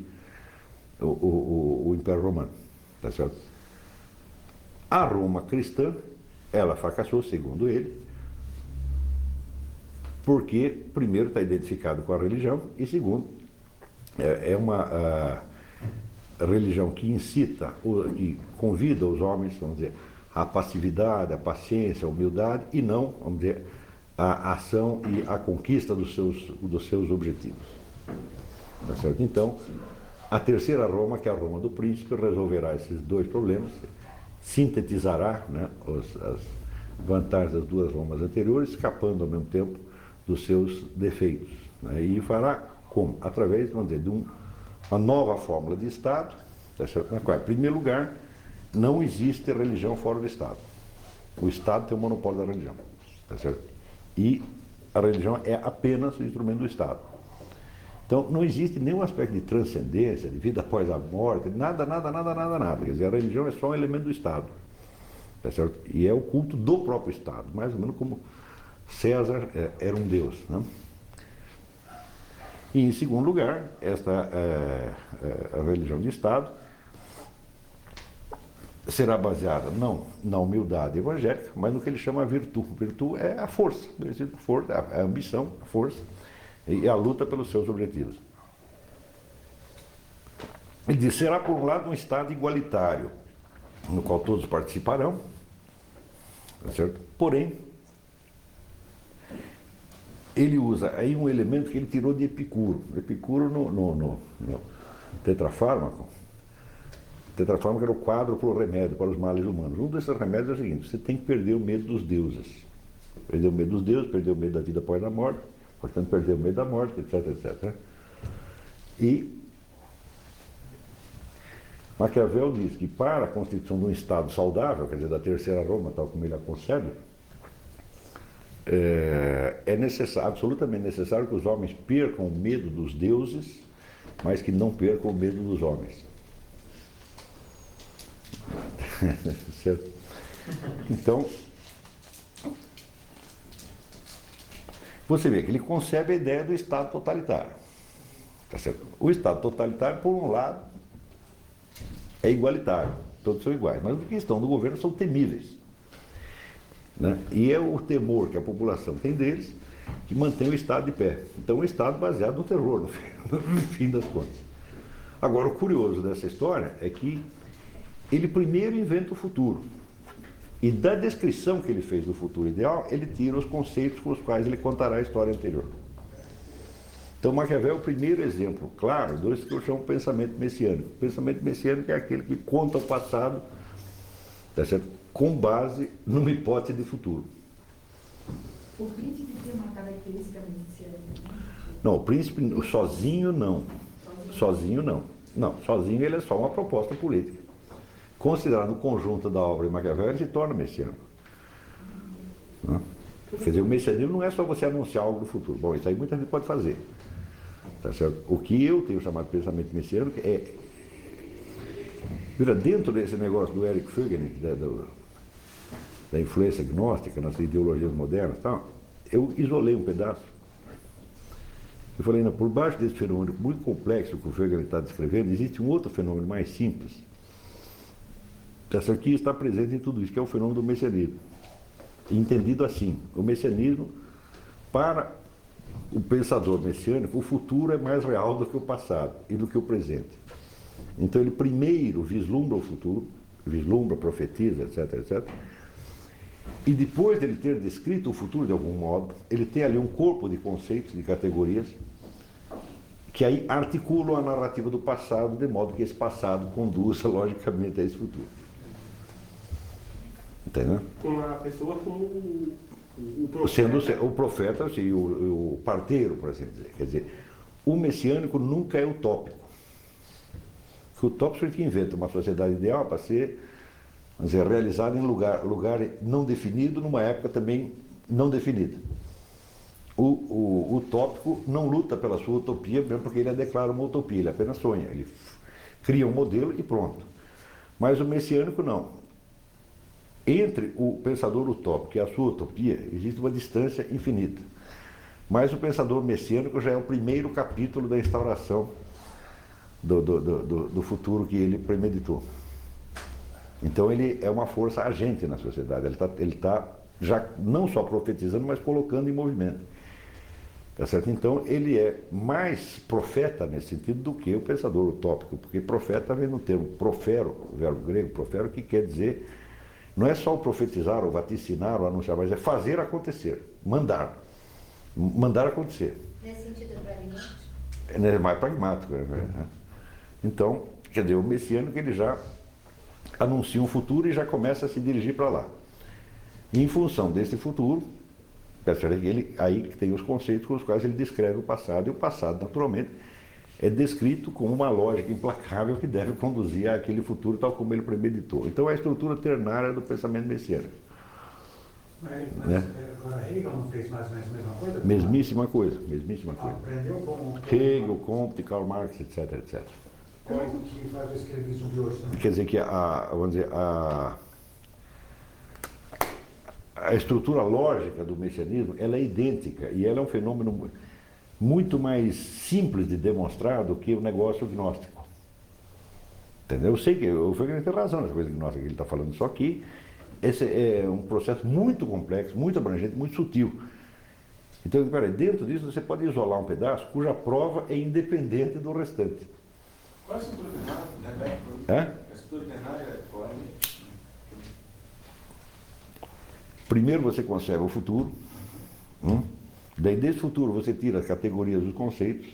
o Império Romano. Tá certo? A Roma cristã, ela fracassou, segundo ele, porque, primeiro, está identificado com a religião e, segundo, é uma religião que incita, que convida os homens, vamos dizer, à passividade, à paciência, à humildade e não, vamos dizer, à ação e à conquista dos seus objetivos. Tá certo? Então, a terceira Roma, que é a Roma do Príncipe, resolverá esses dois problemas, sintetizará, né, as vantagens das duas Romas anteriores, escapando ao mesmo tempo dos seus defeitos. Né, e fará como? Através, vamos dizer, de uma nova fórmula de Estado, tá certo? Na qual, em primeiro lugar, não existe religião fora do Estado. O Estado tem o monopólio da religião. Tá certo? E a religião é apenas o instrumento do Estado. Então, não existe nenhum aspecto de transcendência, de vida após a morte, nada. Quer dizer, a religião é só um elemento do Estado. Tá certo? E é o culto do próprio Estado, mais ou menos como César era um deus. Né? E, em segundo lugar, esta a religião de Estado será baseada não na humildade evangélica, mas no que ele chama a virtude. Virtude é a força, a ambição, a força e a luta pelos seus objetivos. Ele diz, será por um lado um Estado igualitário, no qual todos participarão, tá certo? Porém, ele usa aí um elemento que ele tirou de Epicuro. Epicuro no Tetrafármaco. Tetrafármaco era o quadro para o remédio, para os males humanos. Um desses remédios é o seguinte, você tem que perder o medo dos deuses. Perder o medo dos deuses, perder o medo da vida após a morte, portanto, perder o medo da morte, etc. E Maquiavel diz que para a constituição de um Estado saudável, quer dizer, da terceira Roma, tal como ele aconselha, é necessário, absolutamente necessário que os homens percam o medo dos deuses, mas que não percam o medo dos homens. Certo? Então, você vê que ele concebe a ideia do Estado totalitário. Tá certo? O Estado totalitário, por um lado, é igualitário, todos são iguais, mas a questão do governo são temíveis. Né? E é o temor que a população tem deles que mantém o Estado de pé. Então, o Estado baseado no terror, no fim das contas. Agora, o curioso dessa história é que ele primeiro inventa o futuro. E da descrição que ele fez do futuro ideal, ele tira os conceitos com os quais ele contará a história anterior. Então, Maquiavel é o primeiro exemplo, claro, do que eu chamo de pensamento messiânico. O pensamento messiânico é aquele que conta o passado, tá certo? Com base numa hipótese de futuro. O príncipe tem uma característica messiânica? Não, o príncipe sozinho não. Sozinho não. Não, sozinho ele é só uma proposta política. Considerado o conjunto da obra de Maquiavel, ele se torna messiânico. Né? Quer dizer, o messianismo não é só você anunciar algo do futuro. Bom, isso aí muita gente pode fazer. Tá certo? O que eu tenho chamado de pensamento messiânico é... Dentro desse negócio do Eric Fögel, da influência gnóstica nas ideologias modernas, tal, eu isolei um pedaço. Eu falei, por baixo desse fenômeno muito complexo que o Fögel está descrevendo, existe um outro fenômeno mais simples. Essa aqui está presente em tudo isso, que é o fenômeno do messianismo. Entendido assim, o messianismo, para o pensador messiânico, o futuro é mais real do que o passado e do que o presente. Então ele primeiro vislumbra o futuro, vislumbra, profetiza, etc, etc. E depois de ele ter descrito o futuro de algum modo, ele tem ali um corpo de conceitos, de categorias, que aí articulam a narrativa do passado, de modo que esse passado conduza, logicamente, a esse futuro. Entendeu? Uma pessoa como o profeta. Sendo o profeta, assim, o parteiro, por assim dizer. Quer dizer, o messiânico nunca é utópico. Porque o utópico é que inventa uma sociedade ideal para ser, vamos dizer, realizada em lugar não definido, numa época também não definida. O utópico não luta pela sua utopia, mesmo porque ele declara uma utopia, ele apenas sonha, ele cria um modelo e pronto. Mas o messiânico não. Entre o pensador utópico e a sua utopia, existe uma distância infinita. Mas o pensador messiânico já é o primeiro capítulo da instauração do futuro que ele premeditou. Então ele é uma força agente na sociedade, ele está já não só profetizando, mas colocando em movimento. Tá certo? Então ele é mais profeta nesse sentido do que o pensador utópico, porque profeta vem no termo profero, o verbo grego profero, que quer dizer, não é só o profetizar, ou vaticinar, ou anunciar, mas é fazer acontecer, mandar acontecer. Nesse sentido pragmático? É mais pragmático. Né? Então, quer dizer, o messiânico ele já anuncia um futuro e já começa a se dirigir para lá. E em função desse futuro, aí tem os conceitos com os quais ele descreve o passado, e o passado, naturalmente, é descrito como uma lógica implacável que deve conduzir àquele futuro tal como ele premeditou. Então é a estrutura ternária do pensamento messiânico. Mas Né? agora Hegel não fez mais ou menos a mesma coisa? Mesmíssima coisa, mesmíssima coisa. Aprendeu com Hegel, Comte, Karl Marx, etc, etc. coisa que faz o escrevismo de hoje também. Quer dizer que vamos dizer, a estrutura lógica do messianismo ela é idêntica e ela é um fenômeno muito mais simples de demonstrar do que o negócio gnóstico. Entendeu? Eu sei que o Fögel tem razão nessa coisa gnóstica que ele está falando, só que esse é um processo muito complexo, muito abrangente, muito sutil. Então, dentro disso você pode isolar um pedaço cuja prova é independente do restante. Qual é a estrutura binária? É? A estrutura binária qual é? Primeiro você conserva o futuro, daí desse futuro você tira as categorias dos conceitos,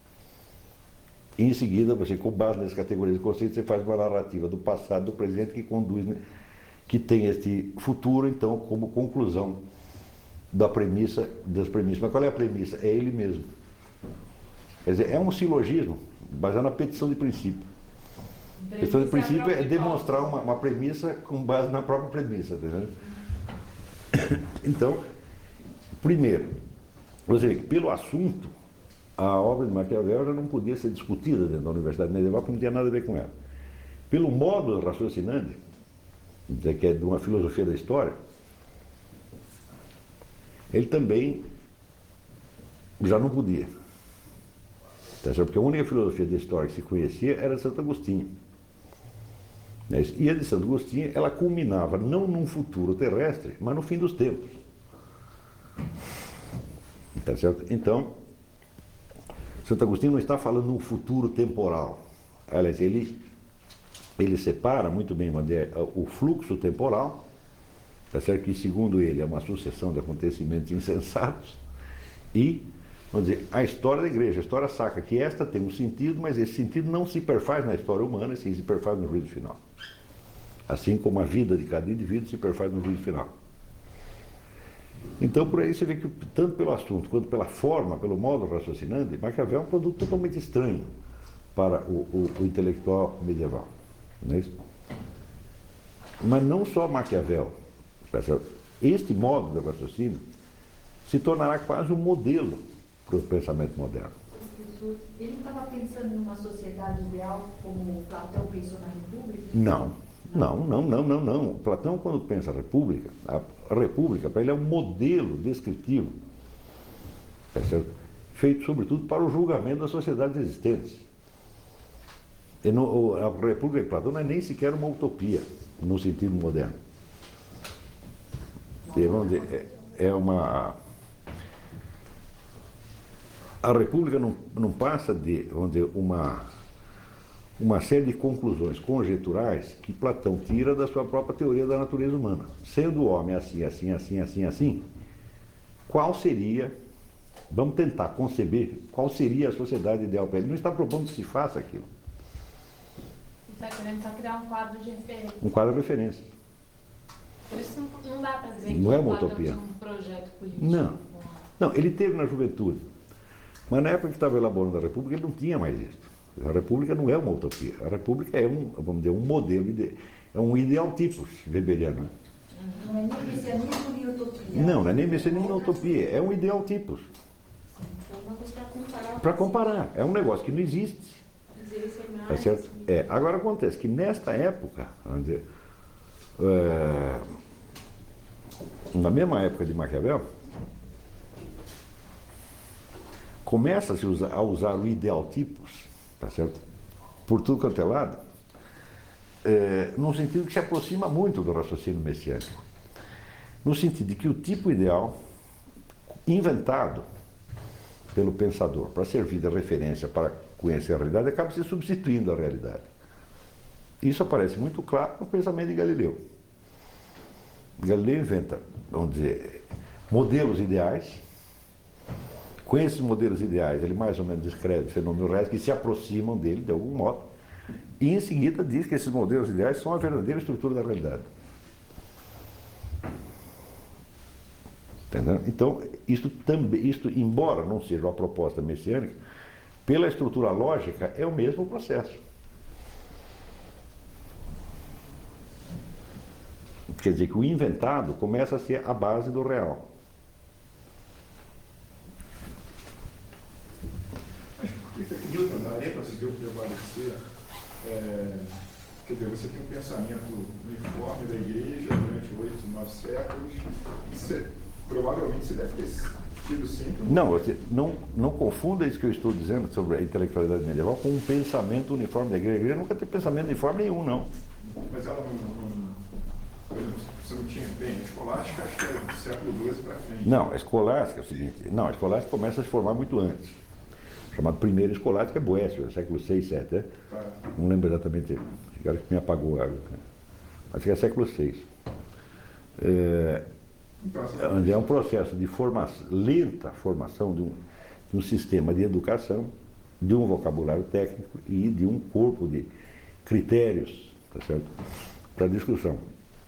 e em seguida você, com base nessas categorias de conceitos, você faz uma narrativa do passado, do presente, que conduz, que tem este futuro, então, como conclusão das premissas. Mas qual é a premissa? É ele mesmo. Quer dizer, é um silogismo, baseado na petição de princípio. A petição de princípio é demonstrar uma premissa com base na própria premissa, entendeu? Então, primeiro, você vê que pelo assunto, a obra de Maquiavel já não podia ser discutida dentro da Universidade Medieval, porque não tinha nada a ver com ela. Pelo modo raciocinante, que é de uma filosofia da história, ele também já não podia. Tá certo? Porque a única filosofia de história que se conhecia era de Santo Agostinho. Né? E a de Santo Agostinho, ela culminava não num futuro terrestre, mas no fim dos tempos. Tá certo? Então, Santo Agostinho não está falando num futuro temporal. Aliás, ele separa muito bem o fluxo temporal, tá certo? Que segundo ele é uma sucessão de acontecimentos insensatos, e, vamos dizer, a história da igreja, a história sacra, que esta tem um sentido, mas esse sentido não se perfaz na história humana, sim se perfaz no juízo final. Assim como a vida de cada indivíduo se perfaz no juízo final. Então, por aí você vê que, tanto pelo assunto quanto pela forma, pelo modo raciocinante, Maquiavel é um produto totalmente estranho para o intelectual medieval. Não é isso? Mas não só Maquiavel. Este modo de raciocínio se tornará quase um modelo para o pensamento moderno. Professor, ele não estava pensando em uma sociedade ideal como Platão pensou na República? Não. Platão, quando pensa a república para ele é um modelo descritivo, tá certo? Feito sobretudo para o julgamento das sociedades existentes. A república de Platão não é nem sequer uma utopia, no sentido moderno. A república não passa de, vamos dizer, uma série de conclusões conjeturais que Platão tira da sua própria teoria da natureza humana. Sendo o homem assim, qual seria, vamos tentar conceber, qual seria a sociedade ideal para ele? Ele não está propondo que se faça aquilo. Está querendo só criar um quadro de referência. Um quadro de referência. Por isso não dá para dizer Não que é uma Platão utopia. tinha um projeto político. Não, ele teve na juventude. Mas na época que estava elaborando a República, ele não tinha mais isso. A República não é uma utopia. A República é um modelo, é um ideal tipos weberiano. Não é nem messianismo nem utopia. Não é nem messianismo nem utopia. É um ideal tipos. Então, uma coisa para comparar. Para comparar. É um negócio que não existe. Tá certo? Agora acontece que nesta época, vamos dizer, na mesma época de Maquiavel, começa-se a usar o ideal tipos, tá certo? Por tudo quanto é lado, num sentido que se aproxima muito do raciocínio messiânico. No sentido de que o tipo ideal, inventado pelo pensador para servir de referência para conhecer a realidade, acaba se substituindo a realidade. Isso aparece muito claro no pensamento de Galileu. Galileu inventa, vamos dizer, modelos ideais. Com esses modelos ideais, ele mais ou menos descreve fenômenos reais que se aproximam dele de algum modo, e em seguida diz que esses modelos ideais são a verdadeira estrutura da realidade. Entendeu? Então, isto, embora não seja uma proposta messiânica, pela estrutura lógica é o mesmo processo. Quer dizer que o inventado começa a ser a base do real. Newton, na época conseguiu prevalecer, quer dizer, você tem um pensamento uniforme da igreja durante 8, 9 séculos, provavelmente você deve ter tido sempre... Não confunda isso que eu estou dizendo sobre a intelectualidade medieval com um pensamento uniforme da igreja. A igreja nunca teve pensamento uniforme nenhum, não. Mas ela você não tinha bem, a escolástica acho que é do século XII para frente. Não, a escolástica é o seguinte, a escolástica começa a se formar muito antes. Chamado primeira escolástica é Boécio, século VI, VII, né? Não lembro exatamente, agora que me apagou, mas é século VI. É um processo de lenta formação de um sistema de educação, de um vocabulário técnico e de um corpo de critérios, tá certo? Para discussão.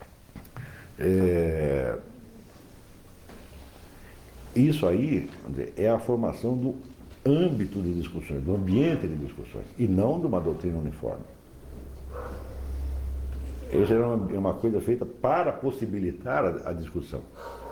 Isso aí é a formação do âmbito de discussões, do ambiente de discussões, e não de uma doutrina uniforme. Isso é uma coisa feita para possibilitar a discussão.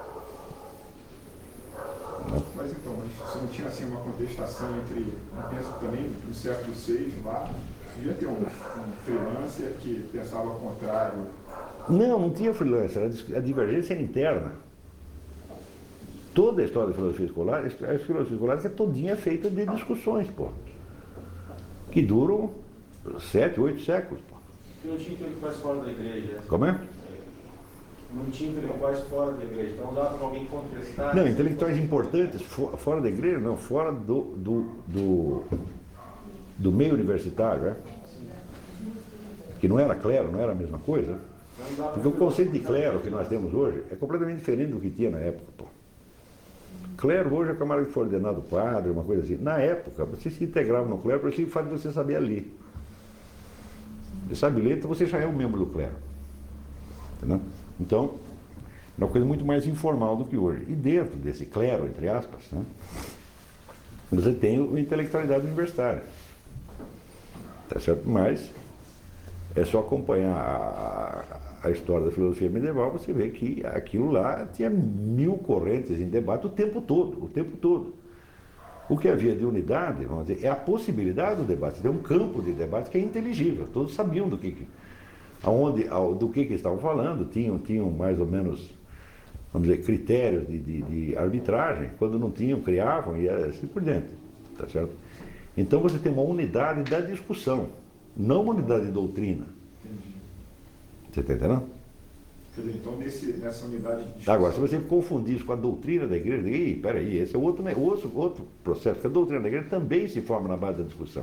Mas então, você não tinha assim uma contestação entre, eu penso também no século VI lá, devia ter um freelancer que pensava ao contrário. Não tinha freelancer, a divergência era interna. toda a história da filosofia escolar, a filosofia escolar é todinha feita de discussões, pô, que duram 7, 8 séculos, pô. Não tinha intelectuais fora da igreja. Como é? Não tinha intelectuais fora da igreja. Então dá para alguém contestar. Não, intelectuais importantes fora da igreja, não, fora do meio universitário, né? Que não era clero, não era a mesma coisa. Porque o conceito de clero que nós temos hoje é completamente diferente do que tinha na época, pô. Clero hoje é o camarada que foi ordenado padre, uma coisa assim. Na época, você se integrava no clero, por isso o fato de você saber ler. Você sabe ler, então você já é um membro do clero. Entendeu? Então, é uma coisa muito mais informal do que hoje. E dentro desse clero, entre aspas, né, você tem a intelectualidade universitária. Tá certo? Mas é só acompanhar a história da filosofia medieval, você vê que aquilo lá tinha 1000 correntes em debate o tempo todo, o tempo todo. O que havia de unidade, vamos dizer, é a possibilidade do debate. Tem um campo de debate que é inteligível. Todos sabiam do que estavam falando, tinham mais ou menos, vamos dizer, critérios de arbitragem. Quando não tinham, criavam e assim por diante. Tá certo? Então você tem uma unidade da discussão, não uma unidade de doutrina. Você está entendendo? Então, nessa unidade de discussão... Agora, se você confundir isso com a doutrina da igreja, peraí, esse é outro processo, porque a doutrina da igreja também se forma na base da discussão.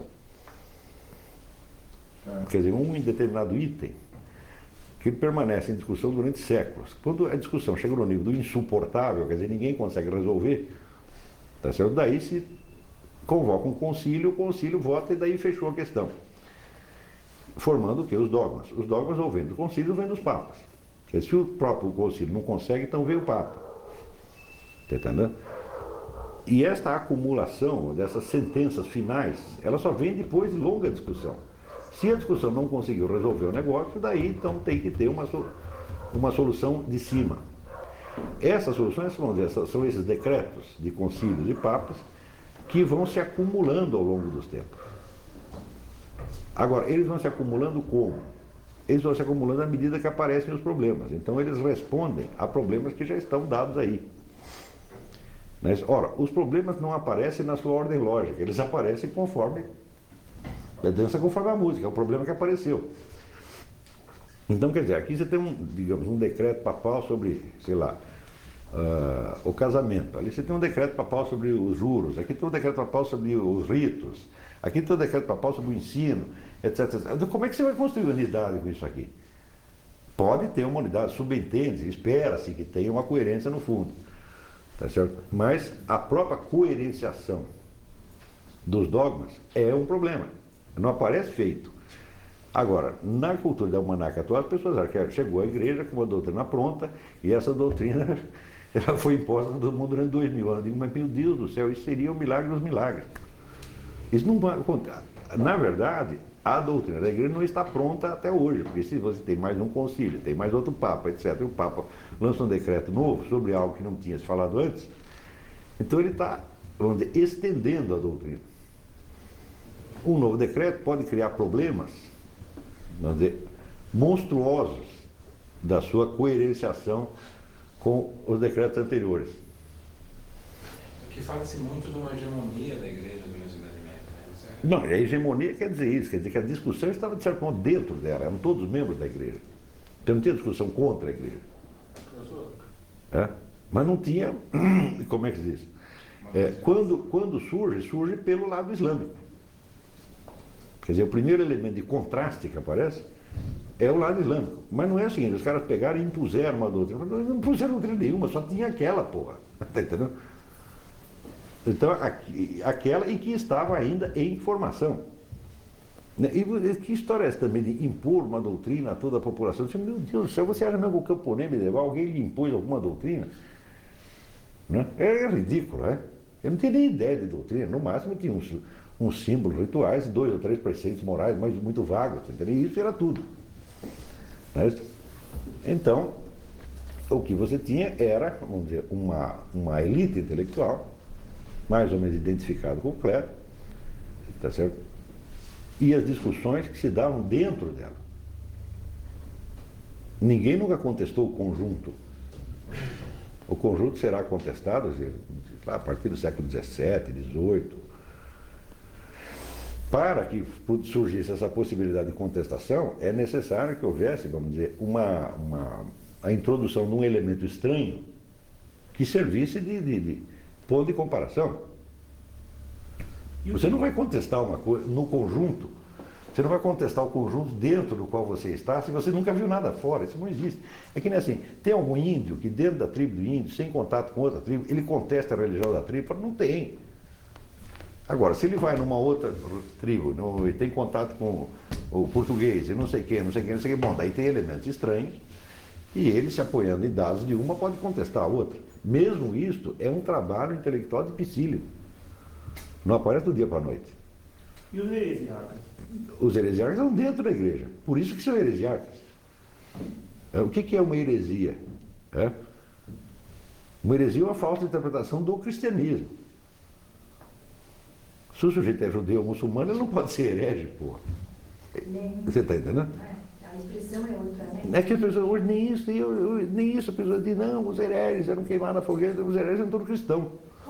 Quer dizer, um determinado item que permanece em discussão durante séculos. Quando a discussão chega no nível do insuportável, quer dizer, ninguém consegue resolver, tá certo? Daí se convoca um concílio, o concílio vota e daí fechou a questão. Formando o quê? Os dogmas. Os dogmas ou vêm do concílio ou vêm dos papas. Porque se o próprio concílio não consegue, então vem o papa. Está entendendo? E esta acumulação dessas sentenças finais, ela só vem depois de longa discussão. Se a discussão não conseguiu resolver o negócio, daí então tem que ter uma solução de cima. Essas soluções, vamos dizer, são esses decretos de concílios e papas que vão se acumulando ao longo dos tempos. Agora, eles vão se acumulando como? Eles vão se acumulando à medida que aparecem os problemas. Então, eles respondem a problemas que já estão dados aí. Mas, ora, os problemas não aparecem na sua ordem lógica, eles aparecem conforme a dança, conforme a música, é o problema que apareceu. Então, quer dizer, aqui você tem um decreto papal sobre, sei lá, o casamento. Ali você tem um decreto papal sobre os juros, aqui tem um decreto papal sobre os ritos, aqui tem um decreto papal sobre o ensino, etc, etc. Como é que você vai construir unidade com isso aqui? Pode ter uma unidade, subentende, espera-se que tenha uma coerência no fundo. Tá certo? Mas a própria coerenciação dos dogmas é um problema. Não aparece feito. Agora, na cultura da almanaca atual, as pessoas acham que chegou a igreja com uma doutrina pronta e essa doutrina ela foi imposta a todo mundo durante 2000 anos. Eu digo, mas meu Deus do céu, isso seria o milagre dos milagres. Isso não vai acontecer. Na verdade, a doutrina da igreja não está pronta até hoje, porque se você tem mais um concílio, tem mais outro papa, etc., e o papa lança um decreto novo sobre algo que não tinha se falado antes, então ele está, vamos dizer, estendendo a doutrina. Um novo decreto pode criar problemas, vamos dizer, monstruosos da sua coerenciação com os decretos anteriores. Porque fala-se muito de uma hegemonia da igreja durante a Idade Média, né? Não, a hegemonia quer dizer isso, quer dizer que a discussão estava de certo modo dentro dela, eram todos membros da igreja. Então não tinha discussão contra a igreja. É? Mas não tinha, como é que se diz? Quando surge pelo lado islâmico. Quer dizer, o primeiro elemento de contraste que aparece é o lado islâmico. Mas não é o seguinte, os caras pegaram e impuseram uma doutrina. Não impuseram doutrina nenhuma, só tinha aquela porra. Está entendendo? Então, aquela e que estava ainda em formação. E que história é essa também de impor uma doutrina a toda a população? Meu Deus do céu, você acha mesmo que o camponês medieval, alguém lhe impôs alguma doutrina? Né? É ridículo, né? Eu não tinha nem ideia de doutrina, no máximo tinha uns símbolos rituais, 2 ou 3 preceitos morais, mas muito vagos, entendeu? E isso era tudo. Né? Então, o que você tinha era, vamos dizer, uma elite intelectual, mais ou menos identificada com o clero, tá certo? E as discussões que se davam dentro dela. Ninguém nunca contestou o conjunto. O conjunto será contestado a partir do século XVII, XVIII. Para que surgisse essa possibilidade de contestação, é necessário que houvesse, vamos dizer, a introdução de um elemento estranho que servisse de ponto de comparação. Você não vai contestar uma coisa no conjunto, você não vai contestar o conjunto dentro do qual você está se você nunca viu nada fora, isso não existe. É que nem assim, tem algum índio que dentro da tribo do índio, sem contato com outra tribo, ele contesta a religião da tribo? Não tem. Agora, se ele vai numa outra tribo e tem contato com o português e não sei quem, bom, daí tem elementos estranhos e ele, se apoiando em dados de uma, pode contestar a outra. Mesmo isto é um trabalho intelectual dificílimo. Não aparece do dia para a noite. E os heresiarcas? Os heresiarcas estão dentro da igreja, por isso que são heresiarcas. O que é uma heresia? Uma heresia é uma falsa interpretação do cristianismo. Se o sujeito é judeu ou muçulmano, ele não pode ser herege, porra. Você está entendendo? A expressão é outra, né? É que as pessoas hoje nem isso, a pessoa diz, não, os hereges eram queimados na fogueira, os hereges eram todos cristãos.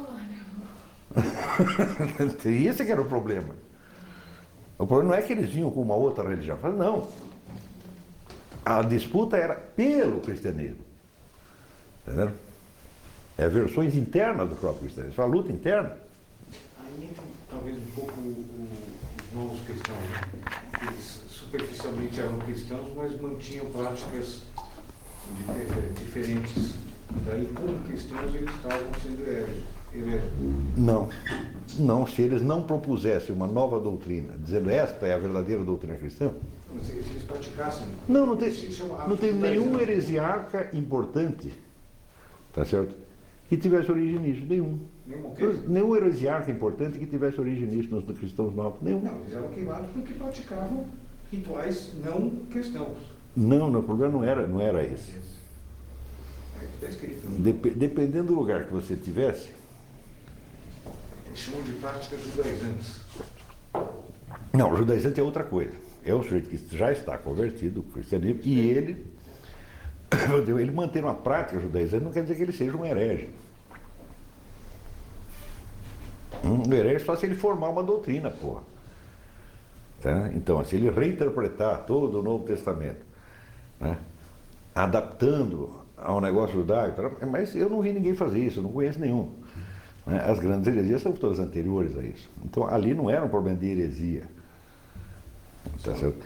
E esse que era o problema. O problema não é que eles vinham com uma outra religião. Não. A disputa era pelo cristianismo. Entendeu? É versões internas do próprio cristianismo. A luta interna. Aí entra talvez um pouco os novos cristãos, né? Eles superficialmente eram cristãos, mas mantinham práticas diferentes. Daí, como cristãos, eles estavam sendo hereges. Não, se eles não propusessem uma nova doutrina, dizendo esta é a verdadeira doutrina cristã. Se eles praticassem. Não tem nenhum heresiarca importante, tá certo? Que tivesse origem nisso, nenhum. Nenhum heresiarca importante que tivesse origem nisso nos cristãos novos, nenhum. Não, eles eram queimados porque praticavam rituais não cristãos. Não, o problema não era esse. Está escrito. Dependendo do lugar que você tivesse. Eles chamam de práticas judaizantes. Não, o judaizante é outra coisa. É um sujeito que já está convertido ao cristianismo e ele manter uma prática judaizante não quer dizer que ele seja um herege. Um herege só se ele formar uma doutrina, porra. Tá? Então, se ele reinterpretar todo o Novo Testamento, né, adaptando ao negócio judaico, mas eu não vi ninguém fazer isso, eu não conheço nenhum. As grandes heresias são todas anteriores a isso. Então, ali não era um problema de heresia. Tá certo?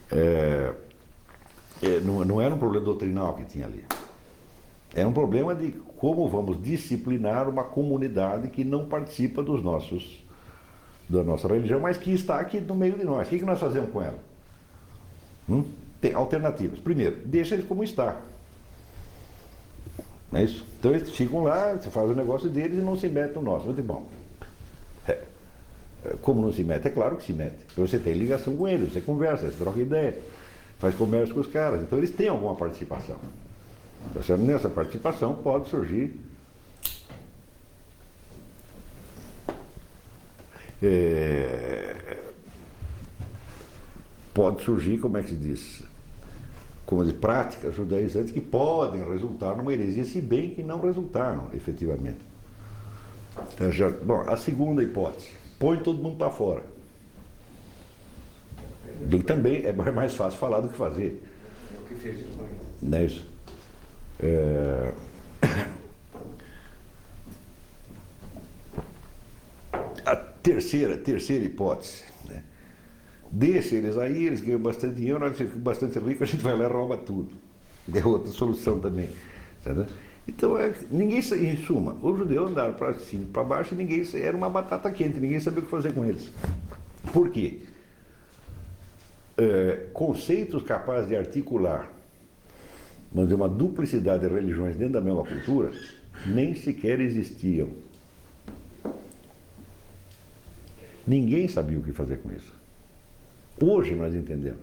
Não era um problema doutrinal que tinha ali. Era um problema de como vamos disciplinar uma comunidade que não participa da nossa religião, mas que está aqui no meio de nós. O que nós fazemos com ela? Tem alternativas. Primeiro, deixa eles como está. Não é isso? Então eles ficam lá, você faz o negócio deles e não se mete no nosso. Muito bom. Como não se mete? É claro que se mete. Você tem ligação com eles, você conversa, você troca ideia, faz comércio com os caras. Então eles têm alguma participação. Então, nessa participação pode surgir como é que se diz? Como de práticas judaizantes que podem resultar numa heresia, se bem que não resultaram, efetivamente. Então, bom, a segunda hipótese, põe todo mundo para fora. E também é mais fácil falar do que fazer. É o que fez isso. Não é isso? A terceira hipótese, né? Deixa eles aí, eles ganham bastante dinheiro, nós ficamos bastante ricos, a gente vai lá e rouba tudo. É outra solução também. Entendeu? Então, ninguém, em suma, os judeus andaram para cima e para baixo e ninguém, era uma batata quente, ninguém sabia o que fazer com eles. Por quê? Conceitos capazes de articular, mas uma duplicidade de religiões dentro da mesma cultura, nem sequer existiam. Ninguém sabia o que fazer com isso. Hoje nós entendemos.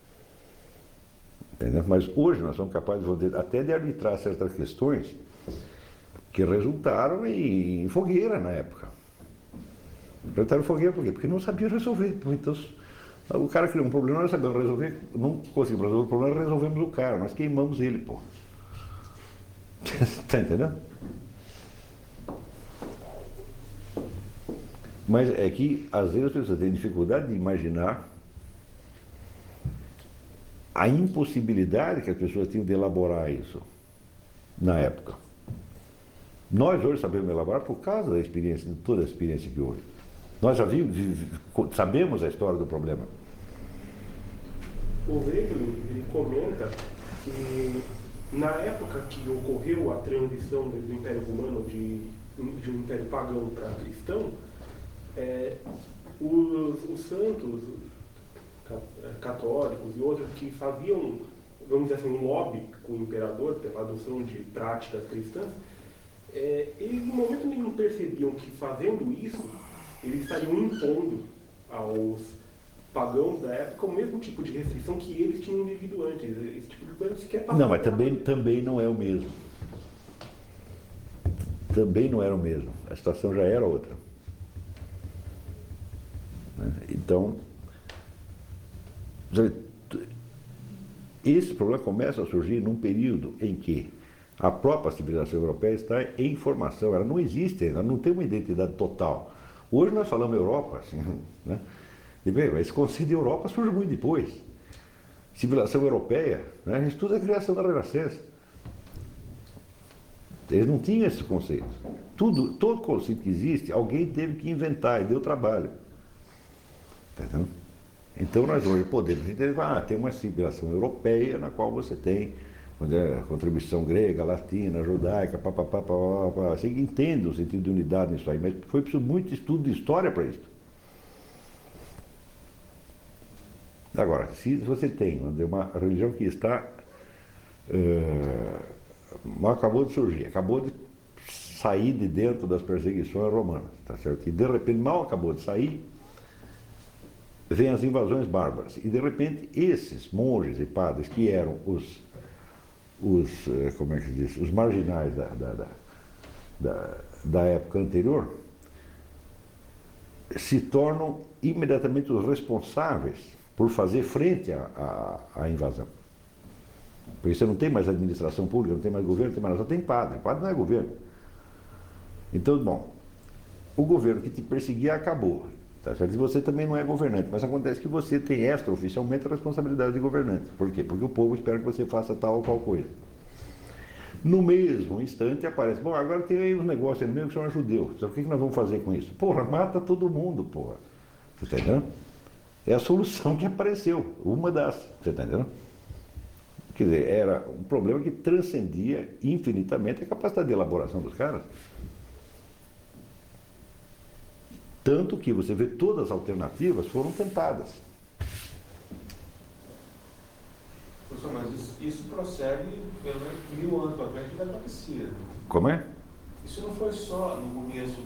Mas hoje nós somos capazes até de arbitrar certas questões que resultaram em fogueira na época. Resultaram em fogueira por quê? Porque não sabiam resolver. Então, o cara criou um problema, nós sabemos resolver, não conseguimos resolver o problema, resolvemos o cara, nós queimamos ele, pô. Está entendendo? Mas é que, às vezes, as pessoas têm dificuldade de imaginar a impossibilidade que as pessoas tinham de elaborar isso na época. Nós hoje sabemos elaborar por causa da experiência, de toda a experiência que houve. Nós já sabemos a história do problema. O Wegelin, ele comenta que na época que ocorreu a transição do Império Romano de um Império pagão para cristão, os santos católicos e outros que faziam, vamos dizer assim, um lobby com o imperador pela adoção de práticas cristãs, eles no momento nenhum percebiam que fazendo isso, eles estariam impondo aos pagãos da época o mesmo tipo de restrição que eles tinham vivido antes. Esse tipo de coisa se quer passar. Não, mas também não é o mesmo. Também não era o mesmo. A situação já era outra. Então, esse problema começa a surgir num período em que a própria civilização europeia está em formação, ela não existe, ela não tem uma identidade total. Hoje nós falamos Europa, assim, né? E bem, esse conceito de Europa surge muito depois. Civilização europeia, né? A gente estuda a criação da Renascença. Eles não tinham esse conceito. Todo conceito que existe, alguém teve que inventar e deu trabalho. Entendeu? Então nós hoje podemos entender, tem uma civilização europeia na qual você tem a contribuição grega, latina, judaica, você entende o sentido de unidade nisso aí, mas foi preciso muito estudo de história para isso. Agora, se você tem uma religião que está acabou de surgir, acabou de sair de dentro das perseguições romanas, tá certo? E de repente, mal acabou de sair, vem as invasões bárbaras. E de repente, esses monges e padres que eram os como é que se diz, os marginais da época anterior, se tornam imediatamente os responsáveis por fazer frente à invasão. Porque você não tem mais administração pública, não tem mais governo, não tem mais nada, só tem padre. Padre não é governo. Então, bom, o governo que te perseguia acabou. Tá certo? E você também não é governante, mas acontece que você tem extraoficialmente a responsabilidade de governante. Por quê? Porque o povo espera que você faça tal ou qual coisa. No mesmo instante aparece, bom, agora tem aí uns negócios aí no meio que são judeus. Então, o que nós vamos fazer com isso? Porra, mata todo mundo, porra. Você está entendendo? É a solução que apareceu, uma das. Você está entendendo? Quer dizer, era um problema que transcendia infinitamente a capacidade de elaboração dos caras. Tanto que você vê todas as alternativas foram tentadas. Professor, mas isso procede pelo menos 1000 anos para frente da profecia. Como é? Isso não foi só no começo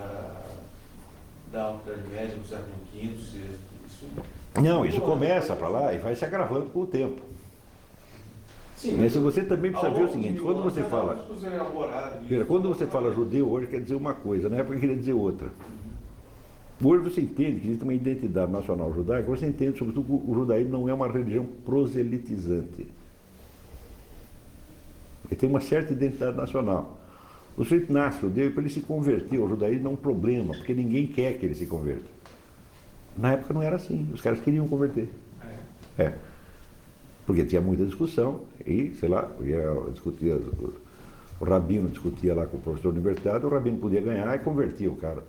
da Idade Média, no século V, isso... Não, isso começa para lá e vai se agravando com o tempo. Sim, mas você também precisa ver o seguinte, quando você fala judeu hoje quer dizer uma coisa, na época queria dizer outra. Hoje você entende que existe uma identidade nacional judaica, você entende, sobretudo, que o judaísmo não é uma religião proselitizante. Ele tem uma certa identidade nacional. O sujeito nasce judeu e para ele se converter ao judaísmo não é um problema, porque ninguém quer que ele se converta. Na época não era assim, os caras queriam converter. Porque tinha muita discussão e, sei lá, o rabino discutia lá com o professor universitário, o rabino podia ganhar e convertia o cara.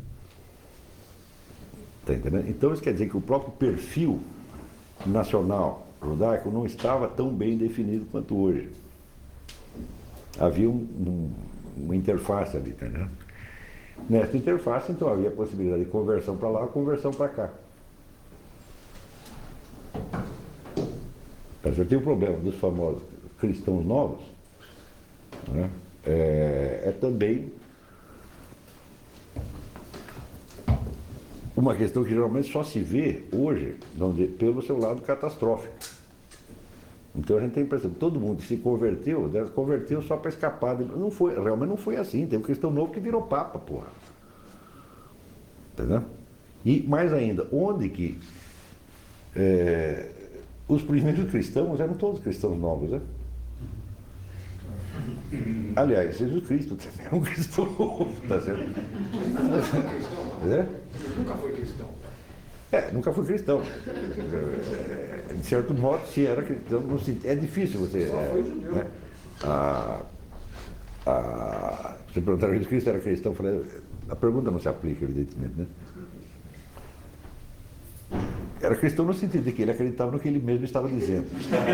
Tá entendendo? Então isso quer dizer que o próprio perfil nacional judaico não estava tão bem definido quanto hoje. Havia uma interface ali, tá entendendo? Nessa interface, então, havia a possibilidade de conversão para lá, conversão para cá. Você tem o problema dos famosos cristãos novos, né? Também uma questão que geralmente só se vê hoje, vamos dizer, pelo seu lado catastrófico. Então a gente tem a impressão que todo mundo que se converteu, né, converteu só para escapar. Realmente não foi assim. Tem um cristão novo que virou papa, porra. Entendeu? E mais ainda, onde que os primeiros cristãos eram todos cristãos novos, né? Aliás, Jesus Cristo também é um cristão novo, tá certo? É? Ele nunca foi cristão. Nunca fui cristão. De certo modo, se era cristão, é difícil você. Só foi judeu. Né? Você perguntaram se Cristo era cristão, eu falei, a pergunta não se aplica, evidentemente, né? Era cristão no sentido de que ele acreditava no que ele mesmo estava dizendo.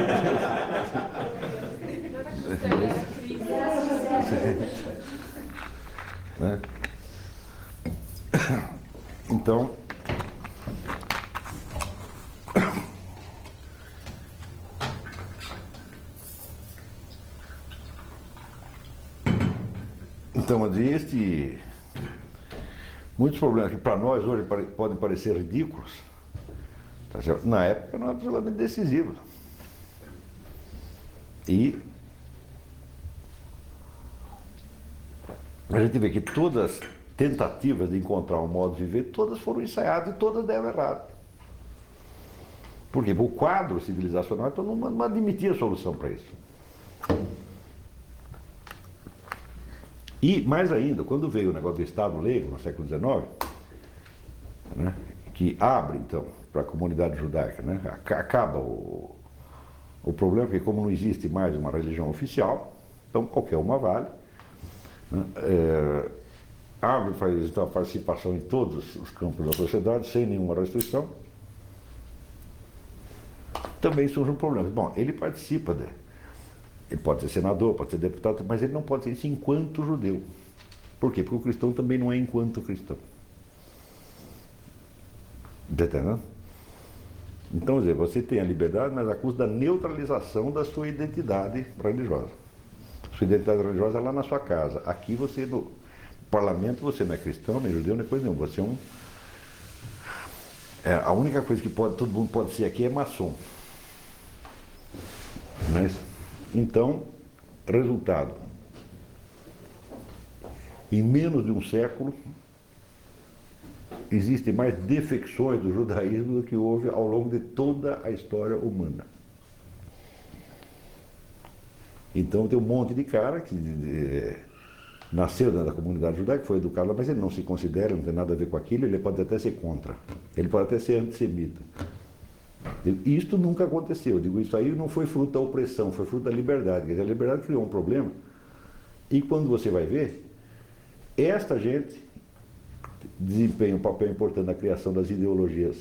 Né? Então, existe muitos problemas que para nós hoje podem parecer ridículos, tá certo? Na época eram absolutamente decisivos. E a gente vê que todas as tentativas de encontrar um modo de viver, todas foram ensaiadas e todas deram errado. Por quê? Porque o quadro civilizacional então, não admitia solução para isso. E, mais ainda, quando veio o negócio do Estado leigo, no século XIX, né, que abre, então, para a comunidade judaica, né, acaba o problema, porque como não existe mais uma religião oficial, então qualquer uma vale, né, abre para eles, então, a participação em todos os campos da sociedade, sem nenhuma restrição, também surge um problema. Bom, ele participa ele pode ser senador, pode ser deputado, mas ele não pode ser isso enquanto judeu. Por quê? Porque o cristão também não é enquanto cristão. Está entendendo? Então, quer dizer, você tem a liberdade, mas a custa da neutralização da sua identidade religiosa. Sua identidade religiosa é lá na sua casa. Aqui você, no parlamento, você não é cristão, nem judeu, nem coisa nenhuma. Você é a única coisa que todo mundo pode ser aqui é maçom. Não é isso? Então, resultado, em menos de um século, existem mais defecções do judaísmo do que houve ao longo de toda a história humana. Então tem um monte de cara que nasceu dentro da comunidade judaica, foi educado lá, mas ele não se considera, não tem nada a ver com aquilo, ele pode até ser contra, ele pode até ser antissemita. Isto nunca aconteceu. Eu digo, isso aí não foi fruto da opressão, foi fruto da liberdade. Quer dizer, a liberdade criou um problema. E quando você vai ver, esta gente desempenha um papel importante na criação das ideologias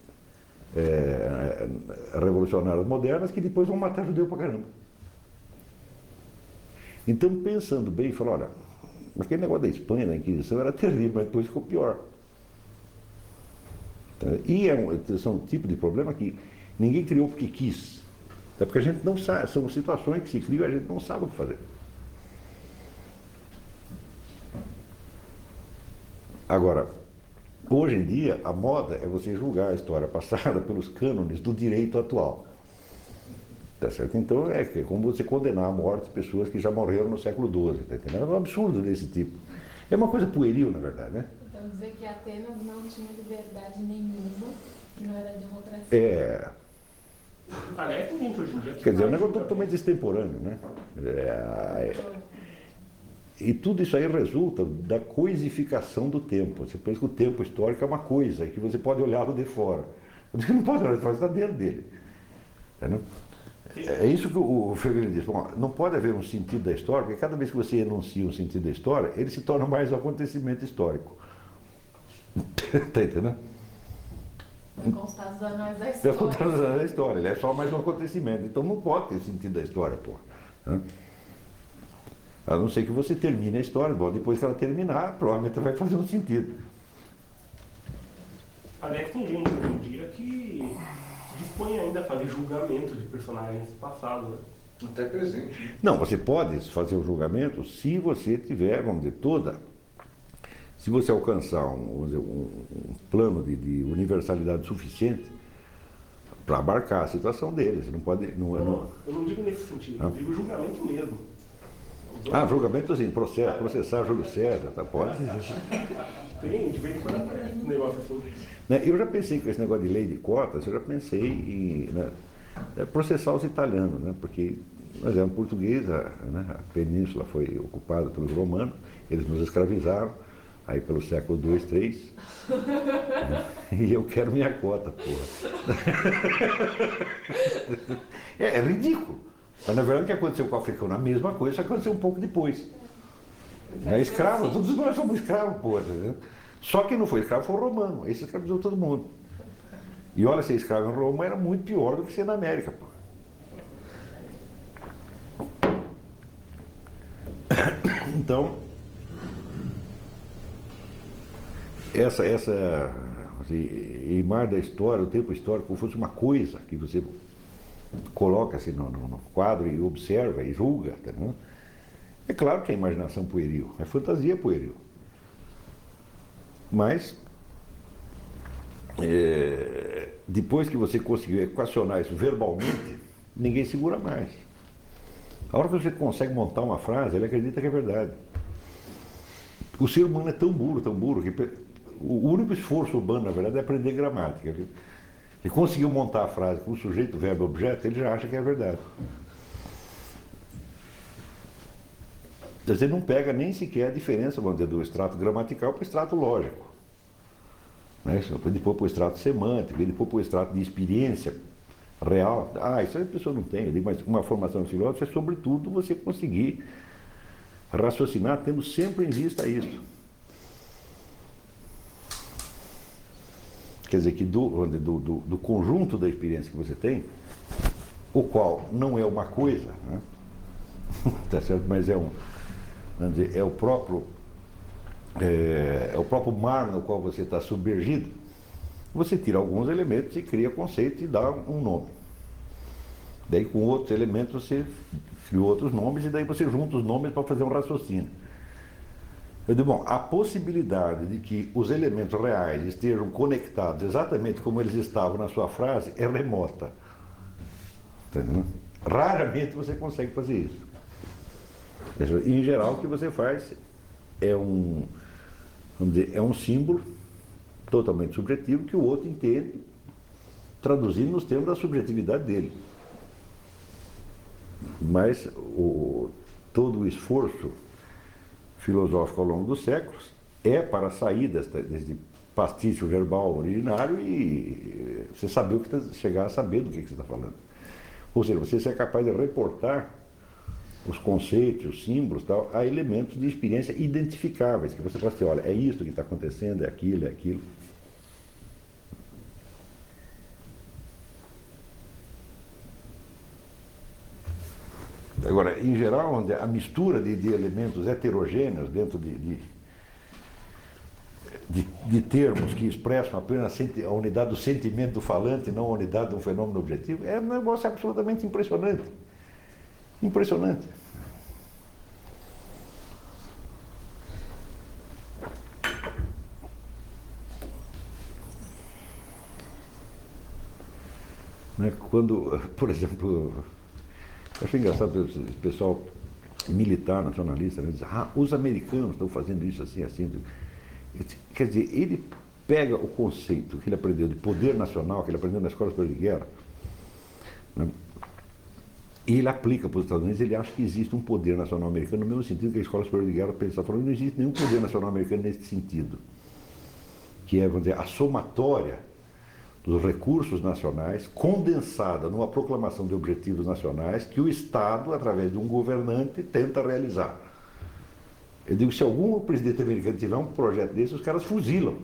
revolucionárias modernas que depois vão matar judeu pra caramba. Então, pensando bem, falou, olha, aquele negócio da Espanha, da Inquisição, era terrível, mas depois ficou pior. E são um tipo de problema que ninguém criou porque quis. É porque a gente não sabe, são situações que se criam e a gente não sabe o que fazer. Agora, hoje em dia, a moda é você julgar a história passada pelos cânones do direito atual. Tá certo? Então, é como você condenar à morte pessoas que já morreram no século XII. Tá entendendo? É um absurdo desse tipo. É uma coisa pueril, na verdade, né? Então, dizer que Atenas não tinha liberdade nenhuma, que não era democracia. Aliás, tem gente hoje em dia. Quer dizer, é um negócio totalmente extemporâneo, né? E tudo isso aí resulta da coisificação do tempo. Você pensa que o tempo histórico é uma coisa, que você pode olhá-lo de fora. Você não pode olhar de fora, você está dentro dele. Entendeu? É isso que o Fegel diz. Bom, não pode haver um sentido da história, porque cada vez que você enuncia um sentido da história, ele se torna mais um acontecimento histórico. Está entendendo? Constar os anões da É história. constar os anões da história, ele é só mais um acontecimento. Então não pode ter sentido da história, pô. A não ser que você termine a história, bom, depois que ela terminar, provavelmente vai fazer um sentido. Aliás, tem gente hoje em dia que dispõe ainda a fazer julgamento de personagens passados, né? Até presente. Não, você pode fazer o julgamento se você tiver, vamos dizer, se você alcançar um plano de universalidade suficiente para abarcar a situação deles. Não pode. Eu não digo nesse sentido, eu digo julgamento mesmo. Julgamento assim, processar Júlio César, tá? Pode. Tem, de vez em quando aparece um negócio assim. Eu já pensei com esse negócio de lei de cotas, eu já pensei em processar os italianos, né? Porque nós éramos portugueses, a península foi ocupada pelos romanos, eles nos escravizaram, aí pelo século II, III, e eu quero minha cota, porra. É ridículo. Mas na verdade o que aconteceu com o africano? A mesma coisa, só aconteceu um pouco depois. É escravo, todos nós somos escravos, porra. Né? Só quem não foi escravo foi o romano, esse escravizou todo mundo. E olha, ser escravo em Roma era muito pior do que ser na América, porra. Então, essa imagem da história, o tempo histórico, como fosse uma coisa que você coloca assim no quadro e observa e julga, tá, né? É claro que é imaginação pueril, é fantasia pueril. Mas, depois que você conseguiu equacionar isso verbalmente, ninguém segura mais. A hora que você consegue montar uma frase, ele acredita que é verdade. O ser humano é tão burro, que o único esforço humano, na verdade, é aprender gramática. Ele conseguiu montar a frase com o sujeito, verbo, objeto, ele já acha que é verdade. Você não pega nem sequer a diferença, vamos dizer, do extrato gramatical para o extrato lógico. Né? Depois para o extrato semântico, depois para o extrato de experiência real. Isso aí a pessoa não tem, mas uma formação filosófica é, sobretudo, você conseguir raciocinar tendo sempre em vista isso. Quer dizer, que do conjunto da experiência que você tem, o qual não é uma coisa, né? Tá certo? Mas vamos dizer, é o próprio mar no qual você está submergido. Você tira alguns elementos e cria conceito e dá um nome. Daí com outros elementos você cria outros nomes e daí você junta os nomes para fazer um raciocínio. Eu digo, bom, a possibilidade de que os elementos reais estejam conectados exatamente como eles estavam na sua frase é remota. Entendeu? Raramente você consegue fazer isso. Em geral, o que você faz é vamos dizer, é um símbolo totalmente subjetivo que o outro entende, traduzindo nos termos da subjetividade dele. Mas todo o esforço filosófico ao longo dos séculos é para sair desse pastício verbal originário e você saber chegar a saber do que você está falando. Ou seja, você ser capaz de reportar os conceitos, os símbolos, tal, a elementos de experiência identificáveis, que você pode dizer, olha, é isso que está acontecendo, é aquilo, é aquilo. Agora, em geral, a mistura de elementos heterogêneos dentro de termos que expressam apenas a unidade do sentimento do falante, não a unidade de um fenômeno objetivo, é um negócio absolutamente impressionante. Impressionante. Quando, por exemplo, eu acho engraçado o pessoal militar, nacionalista, né, diz, os americanos estão fazendo isso assim, assim. Quer dizer, ele pega o conceito que ele aprendeu de poder nacional, que ele aprendeu na Escola Superior de Guerra, né, e ele aplica para os Estados Unidos, ele acha que existe um poder nacional americano, no mesmo sentido que a Escola Superior de Guerra está falando, não existe nenhum poder nacional americano nesse sentido, que é, vamos dizer, a somatória dos recursos nacionais, condensada numa proclamação de objetivos nacionais que o Estado, através de um governante, tenta realizar. Eu digo, se algum presidente americano tiver um projeto desse, os caras fuzilam.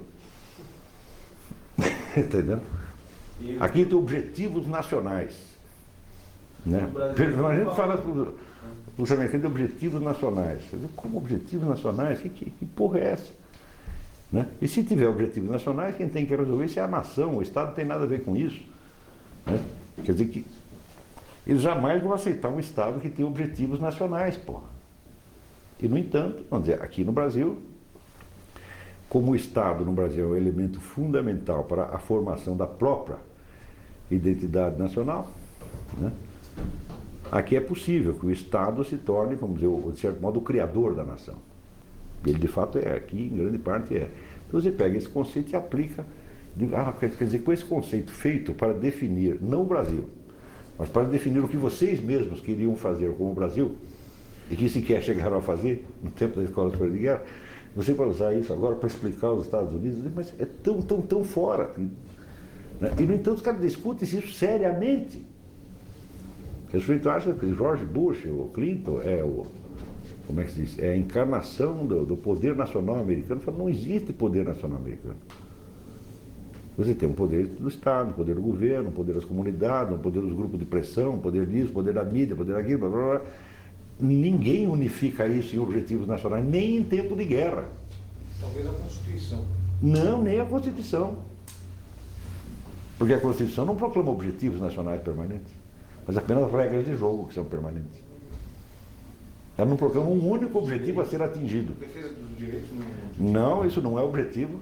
Entendeu? Aqui tem objetivos nacionais. Né? A gente fala para os americanos de objetivos nacionais. Como objetivos nacionais? Que porra é essa? Né? E se tiver objetivos nacionais, quem tem que resolver isso é a nação, o Estado não tem nada a ver com isso. Né? Quer dizer que eles jamais vão aceitar um Estado que tem objetivos nacionais, porra. E, no entanto, vamos dizer, aqui no Brasil, como o Estado no Brasil é um elemento fundamental para a formação da própria identidade nacional, né? Aqui é possível que o Estado se torne, vamos dizer, de certo modo, o criador da nação. Ele, de fato, é, aqui, em grande parte, é. Então, você pega esse conceito e aplica, quer dizer, com esse conceito feito para definir, não o Brasil, mas para definir o que vocês mesmos queriam fazer como o Brasil, e que sequer chegaram a fazer no tempo da Escola Superior de Guerra, Você vai usar isso agora para explicar os Estados Unidos, mas é tão fora. Né? E, no entanto, os caras discutem isso seriamente. O sujeito acha que George Bush, o Clinton, como é que se diz? É a encarnação do poder nacional americano. Fala, não existe poder nacional americano. Você tem um poder do Estado, um poder do governo, um poder das comunidades, um poder dos grupos de pressão, um poder disso, um poder da mídia, um poder daquilo, blá, blá, blá. Ninguém unifica isso em objetivos nacionais, nem em tempo de guerra. Talvez a Constituição. Não, nem a Constituição. Porque a Constituição não proclama objetivos nacionais permanentes, mas apenas regras de jogo que são permanentes. Ela não proclama um único objetivo a ser atingido. Defesa dos direitos Não, isso não é objetivo.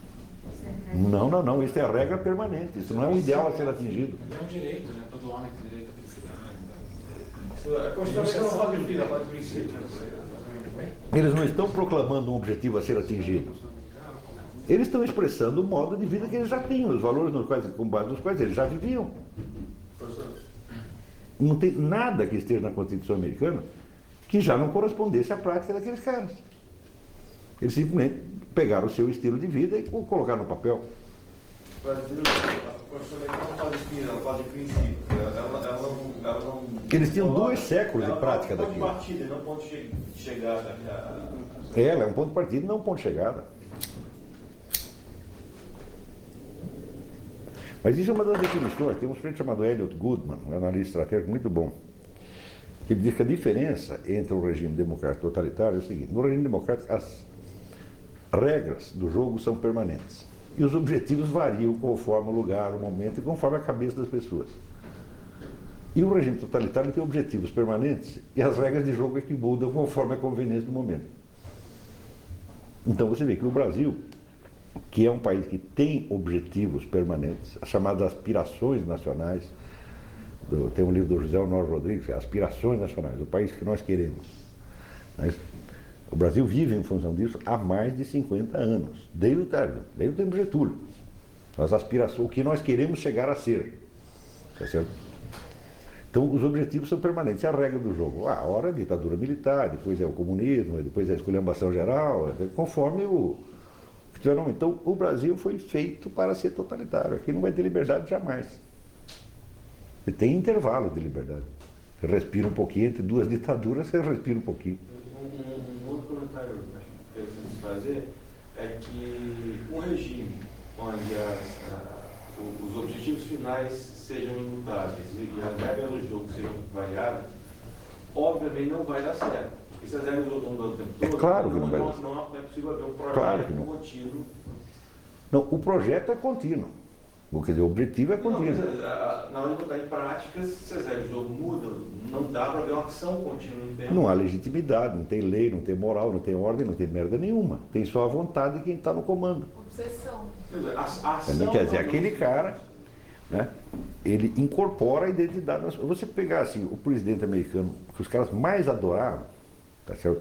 Não, isso é a regra permanente. Isso não é um ideal a ser atingido. É um direito, né? Todo homem tem direito à felicidade. A Constituição não fala de vida, fala de princípio. Eles não estão proclamando um objetivo a ser atingido. Eles estão expressando o modo de vida que eles já tinham, os valores com base nos quais eles já viviam. Não tem nada que esteja na Constituição americana que já não correspondesse à prática daqueles caras. Eles simplesmente pegaram o seu estilo de vida e colocaram no papel. A Constituição não fala de vida, ela fala de princípio. Ela não Eles tinham 2 séculos de prática daquilo. Ela é um ponto de partida, não um ponto de chegada. Ela é um ponto de partida, não um ponto de chegada. Mas isso é uma das definições. Tem um sujeito chamado Elliot Goodman, um analista estratégico muito bom, que diz que a diferença entre o regime democrático e totalitário é o seguinte: no regime democrático, as regras do jogo são permanentes e os objetivos variam conforme o lugar, o momento e conforme a cabeça das pessoas. E o regime totalitário tem objetivos permanentes e as regras de jogo é que mudam conforme a conveniência do momento. Então você vê que no Brasil, que é um país que tem objetivos permanentes, as chamadas aspirações nacionais, tem um livro do José Honório Rodrigues, Aspirações Nacionais, o país que nós queremos. Mas o Brasil vive em função disso há mais de 50 anos, desde o tempo de Getúlio. As aspirações, o que nós queremos chegar a ser. Tá certo? Então, os objetivos são permanentes. É a regra do jogo. A hora é a ditadura militar, depois é o comunismo, depois é a esculhambação geral, conforme o... Então, o Brasil foi feito para ser totalitário. Aqui não vai ter liberdade jamais. E tem intervalo de liberdade. Você respira um pouquinho, entre 2 ditaduras, você respira um pouquinho. Um outro comentário que eu preciso fazer é que um regime onde os objetivos finais sejam imutáveis e as regras do jogo sejam variadas, obviamente não vai dar certo. E se as regras do jogo o tempo todo, Claro que não vai dar certo. Não é possível haver um Claro que projeto não. contínuo. Não, o projeto é contínuo. Quer dizer, o objetivo é contínuo. Na hora de botar em prática, se as regras do jogo mudam, não dá para haver uma ação contínua em tempo. Não há legitimidade, não tem lei, não tem moral, não tem ordem, não tem merda nenhuma. Tem só a vontade de quem está no comando. Obsessão. Quer dizer, aquele cara, né, ele incorpora a identidade. Você pegar assim, o presidente americano, que os caras mais adoravam, tá certo?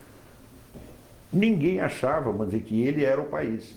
Ninguém achava, vamos dizer, que ele era o país.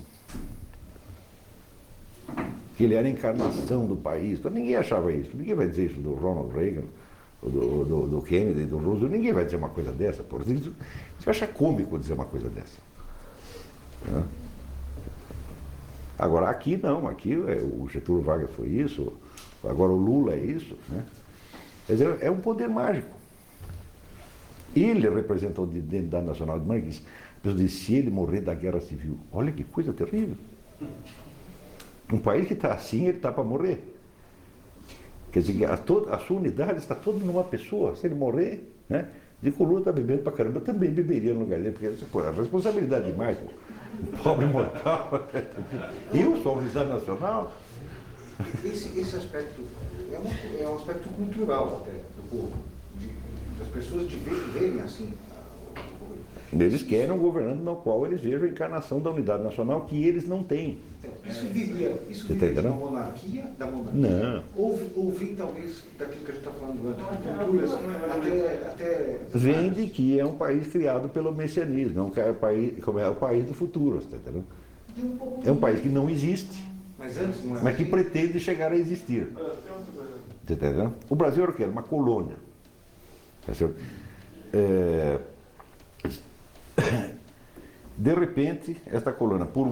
Que ele era a encarnação do país. Então, ninguém achava isso. Ninguém vai dizer isso do Ronald Reagan, do Kennedy, do Roosevelt. Ninguém vai dizer uma coisa dessa. Por isso, você acha cômico dizer uma coisa dessa. Né? Agora, aqui não. Aqui o Getúlio Vargas foi isso. Agora o Lula é isso. Né? Quer dizer, é um poder mágico. Ele representou a identidade nacional de Marquês. Deus disse, se ele morrer da guerra civil. Olha que coisa terrível. Um país que está assim, ele está para morrer. Quer dizer, a sua unidade está toda numa pessoa. Se ele morrer, né? Digo que o Lula está bebendo para caramba, eu também beberia no lugar dele, porque pô, a responsabilidade demais, pô. Um pobre mortal. Eu sou a unidade nacional. Esse aspecto é um aspecto cultural até do povo, das pessoas de verem assim. Eles querem um governante no qual eles vejam a encarnação da unidade nacional que eles não têm. Isso vivia de uma monarquia, da monarquia? Não. Ouvi talvez daquilo que a gente está falando antes, culturas, até... Vem de que é um país criado pelo messianismo, é um país, como é o país do futuro, tá entendendo? É um país que não existe, mas antes não era mas que assim. pretende chegar a existir. Tá entendendo? O Brasil era o quê? Era uma colônia. Tá certo? De repente, esta colônia, por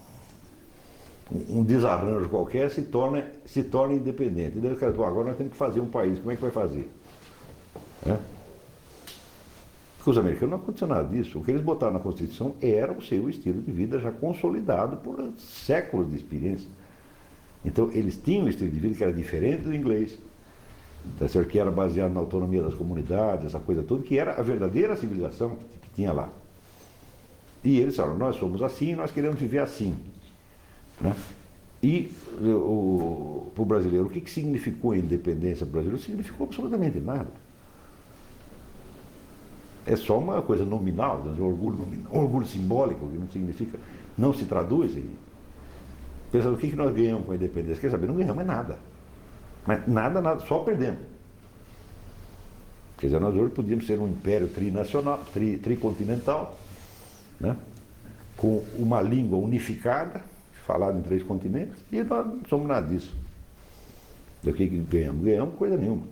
um desarranjo qualquer, se torna independente. E daí os caras falam, agora nós temos que fazer um país, como é que vai fazer? Porque os americanos não aconteceu nada disso. O que eles botaram na Constituição era o seu estilo de vida já consolidado por séculos de experiência. Então, eles tinham um estilo de vida que era diferente do inglês, tá certo? Que era baseado na autonomia das comunidades, essa coisa toda, que era a verdadeira civilização que tinha lá. E eles falaram, nós somos assim, nós queremos viver assim. Né? E para o brasileiro, o que significou a independência brasileira? Significou absolutamente nada. É só uma coisa nominal, um orgulho simbólico, que não significa, não se traduz em... Pensa, o que nós ganhamos com a independência? Quer saber? Não ganhamos nada. Mas nada, só perdemos. Quer dizer, nós hoje podíamos ser um império trinacional, tricontinental, né? Com uma língua unificada, falada em 3 continentes, e nós não somos nada disso. Do que ganhamos? Ganhamos coisa nenhuma.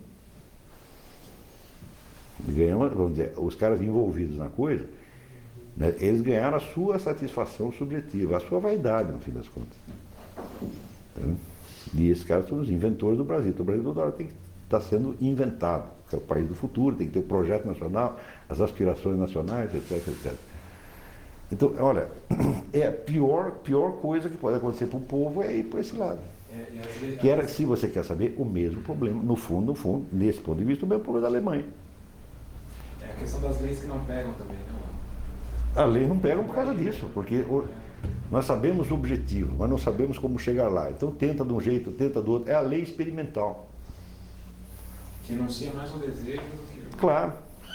Ganhamos, vamos dizer, os caras envolvidos na coisa, né, eles ganharam a sua satisfação subjetiva, a sua vaidade, no fim das contas. Então, e esses caras são os inventores do Brasil. Então, o Brasil toda hora tem que estar sendo inventado, que é o país do futuro, tem que ter o projeto nacional, as aspirações nacionais, etc, etc. Então, olha, é a pior coisa que pode acontecer para o povo é ir para esse lado. Que era, se você quer saber, o mesmo problema, no fundo, nesse ponto de vista, o mesmo problema da Alemanha. É a questão das leis que não pegam também, né? A lei não pega por causa disso, porque nós sabemos o objetivo, mas não sabemos como chegar lá. Então tenta de um jeito, tenta do outro. É a lei experimental. Que anuncia mais um desejo do que... Claro.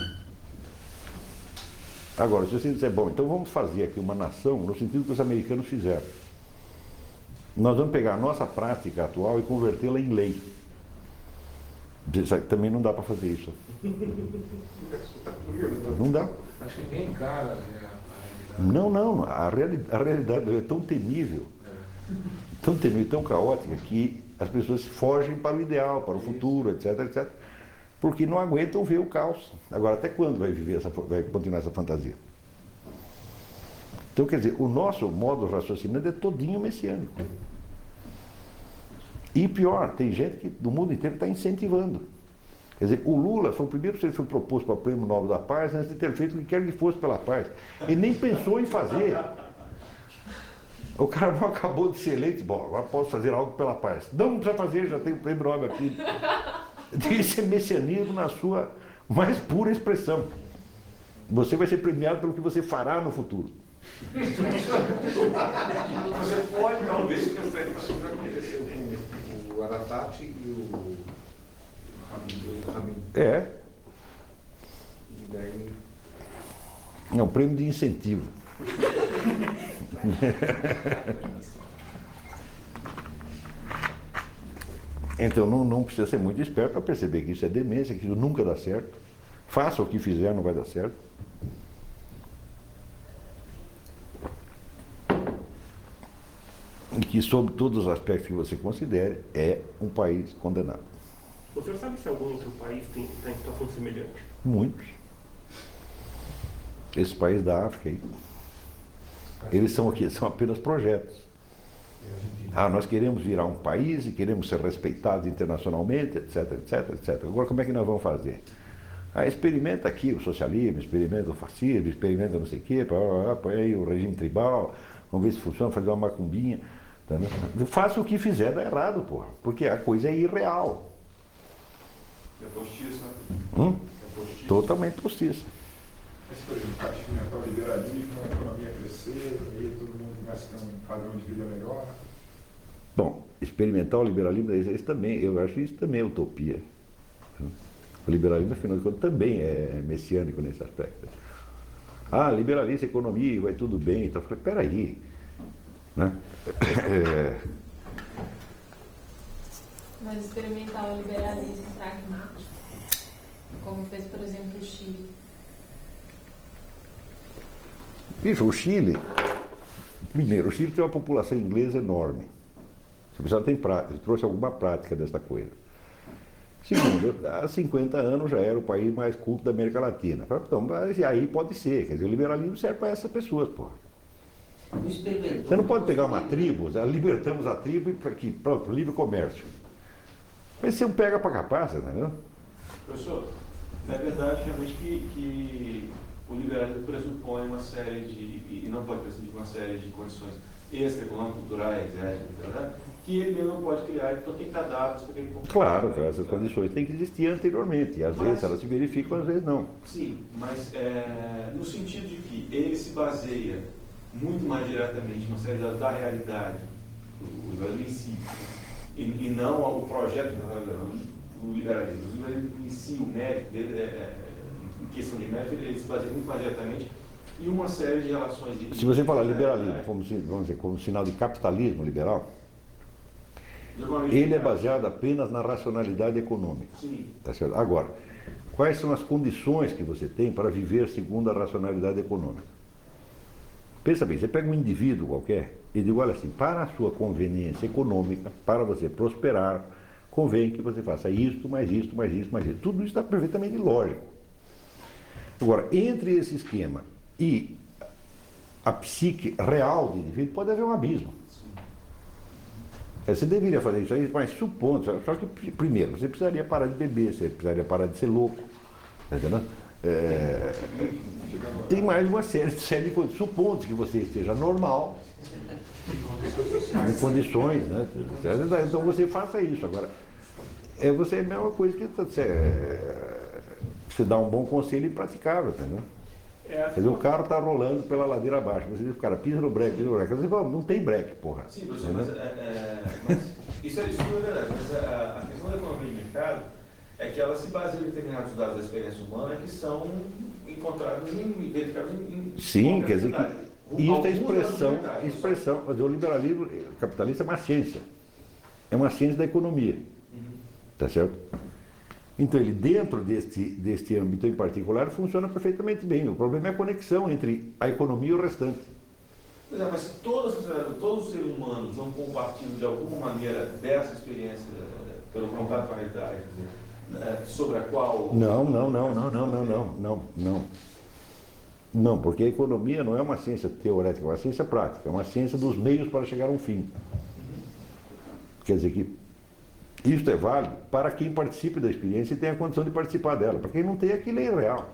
Agora, se você disser, bom, então vamos fazer aqui uma nação no sentido que os americanos fizeram. Nós vamos pegar a nossa prática atual e convertê-la em lei. Também não dá para fazer isso. Não dá. Acho que nem encara. Não, a realidade é tão temível, tão caótica, que as pessoas fogem para o ideal, para o futuro, etc, etc, porque não aguentam ver o caos. Agora, até quando vai continuar essa fantasia? Então, quer dizer, o nosso modo de raciocinar é todinho messiânico. E pior, tem gente do mundo inteiro está incentivando. Quer dizer, o Lula foi o primeiro que foi proposto para o Prêmio Nobel da Paz antes de ter feito o que quer que fosse pela paz. Ele nem pensou em fazer. O cara não acabou de ser eleito, bom, agora posso fazer algo pela paz. Não precisa fazer, já tem o Prêmio Nobel aqui. Esse é messianismo na sua mais pura expressão. Você vai ser premiado pelo que você fará no futuro. Você pode, talvez, pensar o Arafat e o Rabin. É. E daí... É um prêmio de incentivo. Então não precisa ser muito esperto para perceber que isso é demência, que isso nunca dá certo. Faça o que fizer, não vai dar certo. E que, sob todos os aspectos que você considere, é um país condenado. O senhor sabe se algum outro país está em situação semelhante? Muitos. Esses países da África aí, eles são aqui, são apenas projetos. Nós queremos virar um país e queremos ser respeitados internacionalmente, etc, etc, etc. Agora, como é que nós vamos fazer? Experimenta aqui o socialismo, experimenta o fascismo, experimenta não sei o quê, põe aí o regime tribal, vamos ver se funciona, fazer uma macumbinha. Tá, né? Faça o que fizer, dá errado, porra, porque a coisa é irreal. É postiça. É postiça. Totalmente postiça. Mas, por exemplo, para experimentar o liberalismo, a economia crescer, aí todo mundo começa a ter um padrão de vida melhor. Bom, experimentar o liberalismo, isso também, eu acho que isso também é utopia. O liberalismo, afinal de contas, também é messiânico nesse aspecto. Liberaliza a economia, vai tudo bem. Então, eu falei, peraí. Né? Mas experimentar o liberalismo pragmático, como fez, por exemplo, o Chile. Bicho, o Chile, primeiro, o Chile tem uma população inglesa enorme. O pessoal trouxe alguma prática dessa coisa. Segundo, há 50 anos já era o país mais culto da América Latina. Então, aí pode ser, quer dizer, o liberalismo serve para essas pessoas, pô. Você não pode pegar uma tribo, libertamos a tribo e aqui, pronto, livre comércio. Mas você não pega para capaz, entendeu? Professor, é verdade realmente que o liberalismo pressupõe uma série de, e não pode prescindir de uma série de condições extra-econômicas, culturais, étnicas, que ele mesmo pode criar, então tem que estar dados para que ele consiga. Claro, essas condições têm que existir anteriormente, e às vezes elas se verificam, às vezes não. Sim, mas no sentido de que ele se baseia muito mais diretamente numa série da realidade, o liberalismo em si, e não ao projeto do liberalismo. O liberalismo em si, o mérito dele, em questão de mérito, ele se baseia muito mais diretamente em uma série de relações. Se você falar liberalismo, vamos dizer, como sinal de capitalismo liberal, ele é baseado apenas na racionalidade econômica. Sim. Tá certo? Agora, quais são as condições que você tem para viver segundo a racionalidade econômica? Pensa bem, você pega um indivíduo qualquer e diz, olha assim, para a sua conveniência econômica, para você prosperar, convém que você faça isto, mais isto, mais isto, mais isto. Tudo isso está perfeitamente lógico. Agora, entre esse esquema e a psique real do indivíduo, pode haver um abismo. Você deveria fazer isso aí, mas supondo, só que primeiro, você precisaria parar de beber, você precisaria parar de ser louco. Tá entendendo? Tem mais uma série de coisas. Supondo que você esteja normal, em condições, né? Então você faça isso. Agora, você é a mesma coisa que você dá um bom conselho impraticável, entendeu? Quer dizer, o carro está rolando pela ladeira abaixo. Você diz, o cara, pisa no breque, pisa no breque. Você fala, não tem breque, porra. Sim, professor, mas isso é verdade. Mas a questão da economia de mercado é que ela se baseia em determinados dados da experiência humana que são encontrados e verificados em. Sim, quer dizer que isso é expressão. Mas o liberalismo capitalista é uma ciência. É uma ciência da economia. Tá certo? Então, ele, dentro deste âmbito em particular, funciona perfeitamente bem. O problema é a conexão entre a economia e o restante. Mas todos os seres humanos não compartilham, de alguma maneira, dessa experiência, pelo contato com a realidade, sobre a qual... Não, porque a economia não é uma ciência teorética, é uma ciência prática, é uma ciência dos meios para chegar a um fim. Quer dizer que isso é válido para quem participe da experiência e tenha a condição de participar dela. Para quem não tem, aquilo é irreal.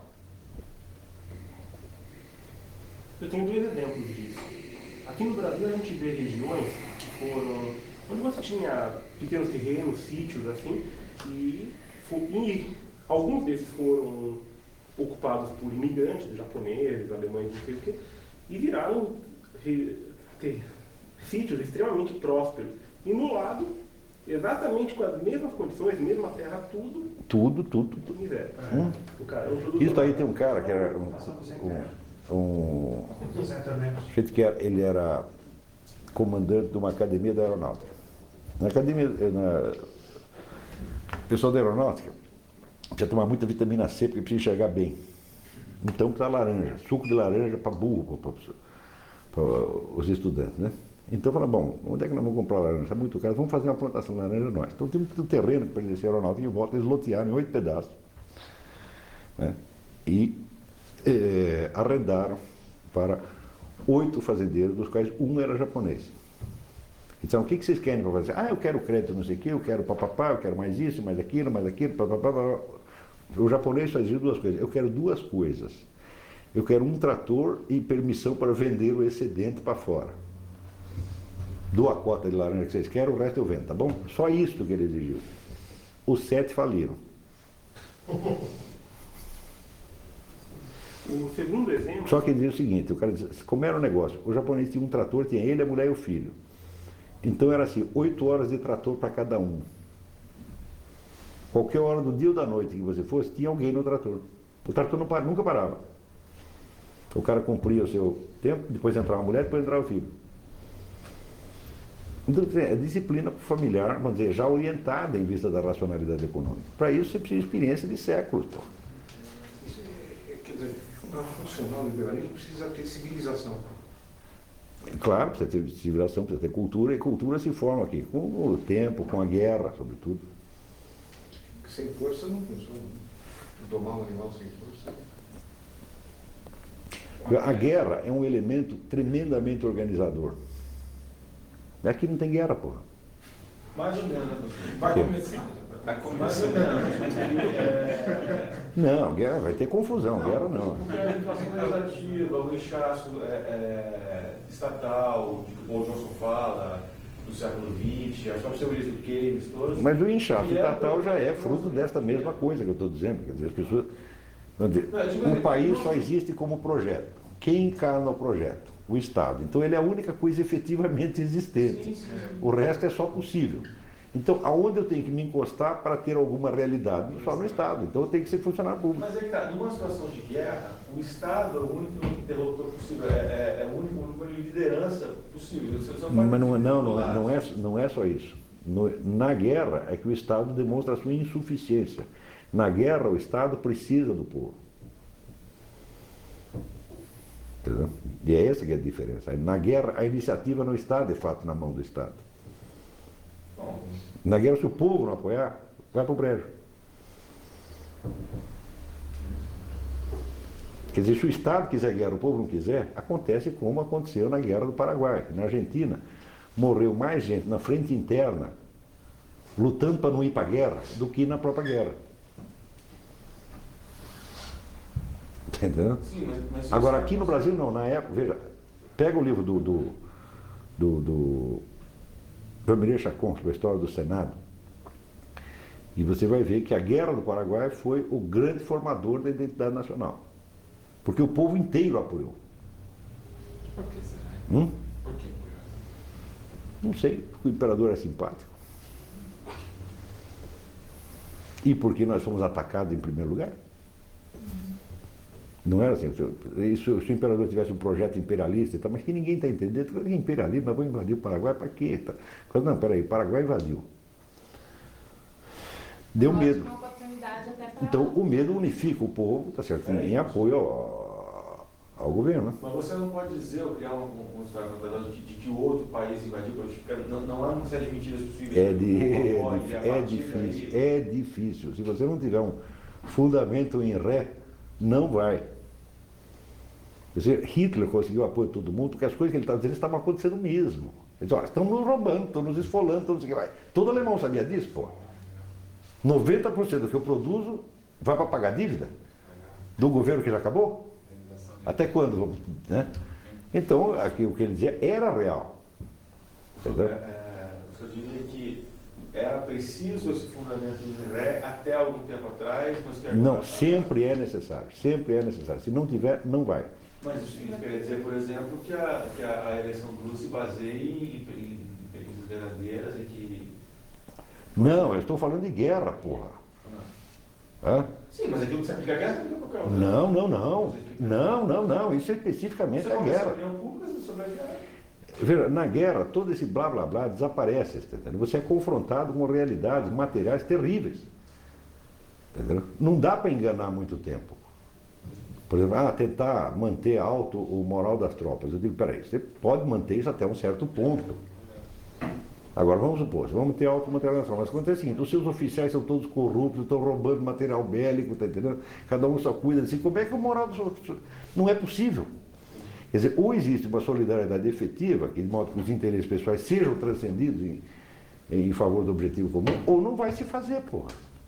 Eu tenho dois exemplos disso. Aqui no Brasil a gente vê regiões que foram, onde você tinha pequenos terrenos, sítios assim, e alguns desses foram ocupados por imigrantes, japoneses, alemães, não sei o quê, e viraram sítios extremamente prósperos. E no lado, exatamente com as mesmas condições, mesma terra, tudo. Miséria. Isso aí tem um cara que era ele era comandante de uma academia da aeronáutica. O pessoal da aeronáutica precisa tomar muita vitamina C porque precisa enxergar bem. Então, para laranja, suco de laranja para burro, para os estudantes, né? Então, fala, bom, onde é que nós vamos comprar laranja? Está muito caro, vamos fazer uma plantação de laranja nós. Então, temos um terreno que pertencia à aeronáutica em volta, eles lotearam em 8 pedaços. Né? E arrendaram para 8 fazendeiros, dos quais um era japonês. Então, o que vocês querem para fazer? Eu quero crédito, não sei o quê, eu quero papapá, eu quero mais isso, mais aquilo, papapá. O japonês fazia 2 coisas. Eu quero 2 coisas. Eu quero um trator e permissão para vender o excedente para fora. Dou a cota de laranja que vocês querem, o resto eu vendo, tá bom? Só isso que ele exigiu. Os 7 faliram. O segundo exemplo... Só que ele dizia o seguinte, o cara dizia, como era o negócio? O japonês tinha um trator, tinha ele, a mulher e o filho. Então era assim, 8 horas de trator para cada um. Qualquer hora do dia ou da noite que você fosse, tinha alguém no trator. O trator nunca parava. O cara cumpria o seu tempo, depois entrava a mulher, depois entrava o filho. Então, é disciplina familiar, vamos dizer, já orientada em vista da racionalidade econômica. Para isso, você precisa de experiência de séculos. Pô. Quer dizer, para funcionar o liberalismo, precisa ter civilização. Claro, precisa ter civilização, precisa ter cultura, e cultura se forma aqui, com o tempo, com a guerra, sobretudo. Sem força não funciona. Domar um animal sem força. A guerra é um elemento tremendamente organizador. Aqui não tem guerra, porra. Mais ou menos, né, professor? Vai Quê? começar. Mais ou menos. Não, guerra vai ter confusão, guerra não. Porque a inflação legislativa, o inchaço estatal, de que o Paul Johnson fala, do século XX, as próprias teorias do Keynes, todas. Mas o inchaço estatal já é fruto desta mesma coisa que eu estou dizendo. Quer dizer, as pessoas. Vamos dizer, um país só existe como projeto. Quem encarna o projeto? O Estado. Então ele é a única coisa efetivamente existente. O resto é só possível. Então, aonde eu tenho que me encostar para ter alguma realidade? Só no Estado. Então eu tenho que ser funcionário público. Mas é que tá, numa situação de guerra, o Estado é o único interlocutor possível, é o único liderança possível. Você pode Mas não é só isso. Na guerra é que o Estado demonstra a sua insuficiência. Na guerra, o Estado precisa do povo. Entendeu? E é essa que é a diferença. Na guerra, a iniciativa não está, de fato, na mão do Estado. Na guerra, se o povo não apoiar, vai para o brejo. Quer dizer, se o Estado quiser guerra, o povo não quiser, acontece como aconteceu na Guerra do Paraguai. Na Argentina, morreu mais gente na frente interna, lutando para não ir para a guerra, do que na própria guerra. Entendeu? Sim, mas Agora, aqui no Brasil, não. Na época, veja, pega o livro do Ramírez Chacón, sobre a história do Senado, e você vai ver que a Guerra do Paraguai foi o grande formador da identidade nacional. Porque o povo inteiro apoiou. Por que será? Por que? Não sei, porque o imperador é simpático. E porque nós fomos atacados em primeiro lugar. Não era assim, se o imperador tivesse um projeto imperialista, e tal, mas que ninguém está entendendo, que imperialismo, nós vamos invadir o Paraguai para quê? Não, peraí, o Paraguai invadiu. Deu medo. Uma oportunidade até pra... Então o medo unifica o povo, tá certo, em apoio ao governo. Mas você não pode dizer, ou criar uma história de que o outro país invadiu para justificar. Não há uma série de mentiras possíveis. É difícil. Se você não tiver um fundamento em ré, não vai. Quer dizer, Hitler conseguiu apoio de todo mundo, porque as coisas que ele está dizendo estavam acontecendo mesmo. Ele diz, olha, estão nos roubando, estão nos esfolando, estão não sei o que vai. Todo alemão sabia disso, pô. 90% do que eu produzo vai para pagar dívida do governo que já acabou? Até quando? Né? Então, aqui, o que ele dizia era real. Entendeu? O senhor diria que era preciso esse fundamento de ré até algum tempo atrás, mas que agora... Não, sempre é necessário, sempre é necessário. Se não tiver, não vai. Mas isso quer dizer, por exemplo, que a eleição do Lula se baseie em períodos verdadeiras e que... Não, eu estou falando de guerra, porra. Hã? Sim, mas aquilo que você aplica a guerra não é qualquer outra. Não. Isso especificamente é a guerra. Sobre a guerra. Veja, na guerra, todo esse blá blá blá desaparece, entendeu? Você é confrontado com realidades materiais terríveis. Entendeu? Não dá para enganar muito tempo. Por exemplo, tentar manter alto o moral das tropas. Eu digo, peraí, você pode manter isso até um certo ponto. Agora, vamos supor, vamos ter alto material nacional. Mas acontece o seguinte, os seus oficiais são todos corruptos, estão roubando material bélico, tá entendendo? Cada um só cuida de si. Como é que o moral dos outros... Não é possível. Quer dizer, ou existe uma solidariedade efetiva, que de modo que os interesses pessoais sejam transcendidos em favor do objetivo comum, ou não vai se fazer, porra.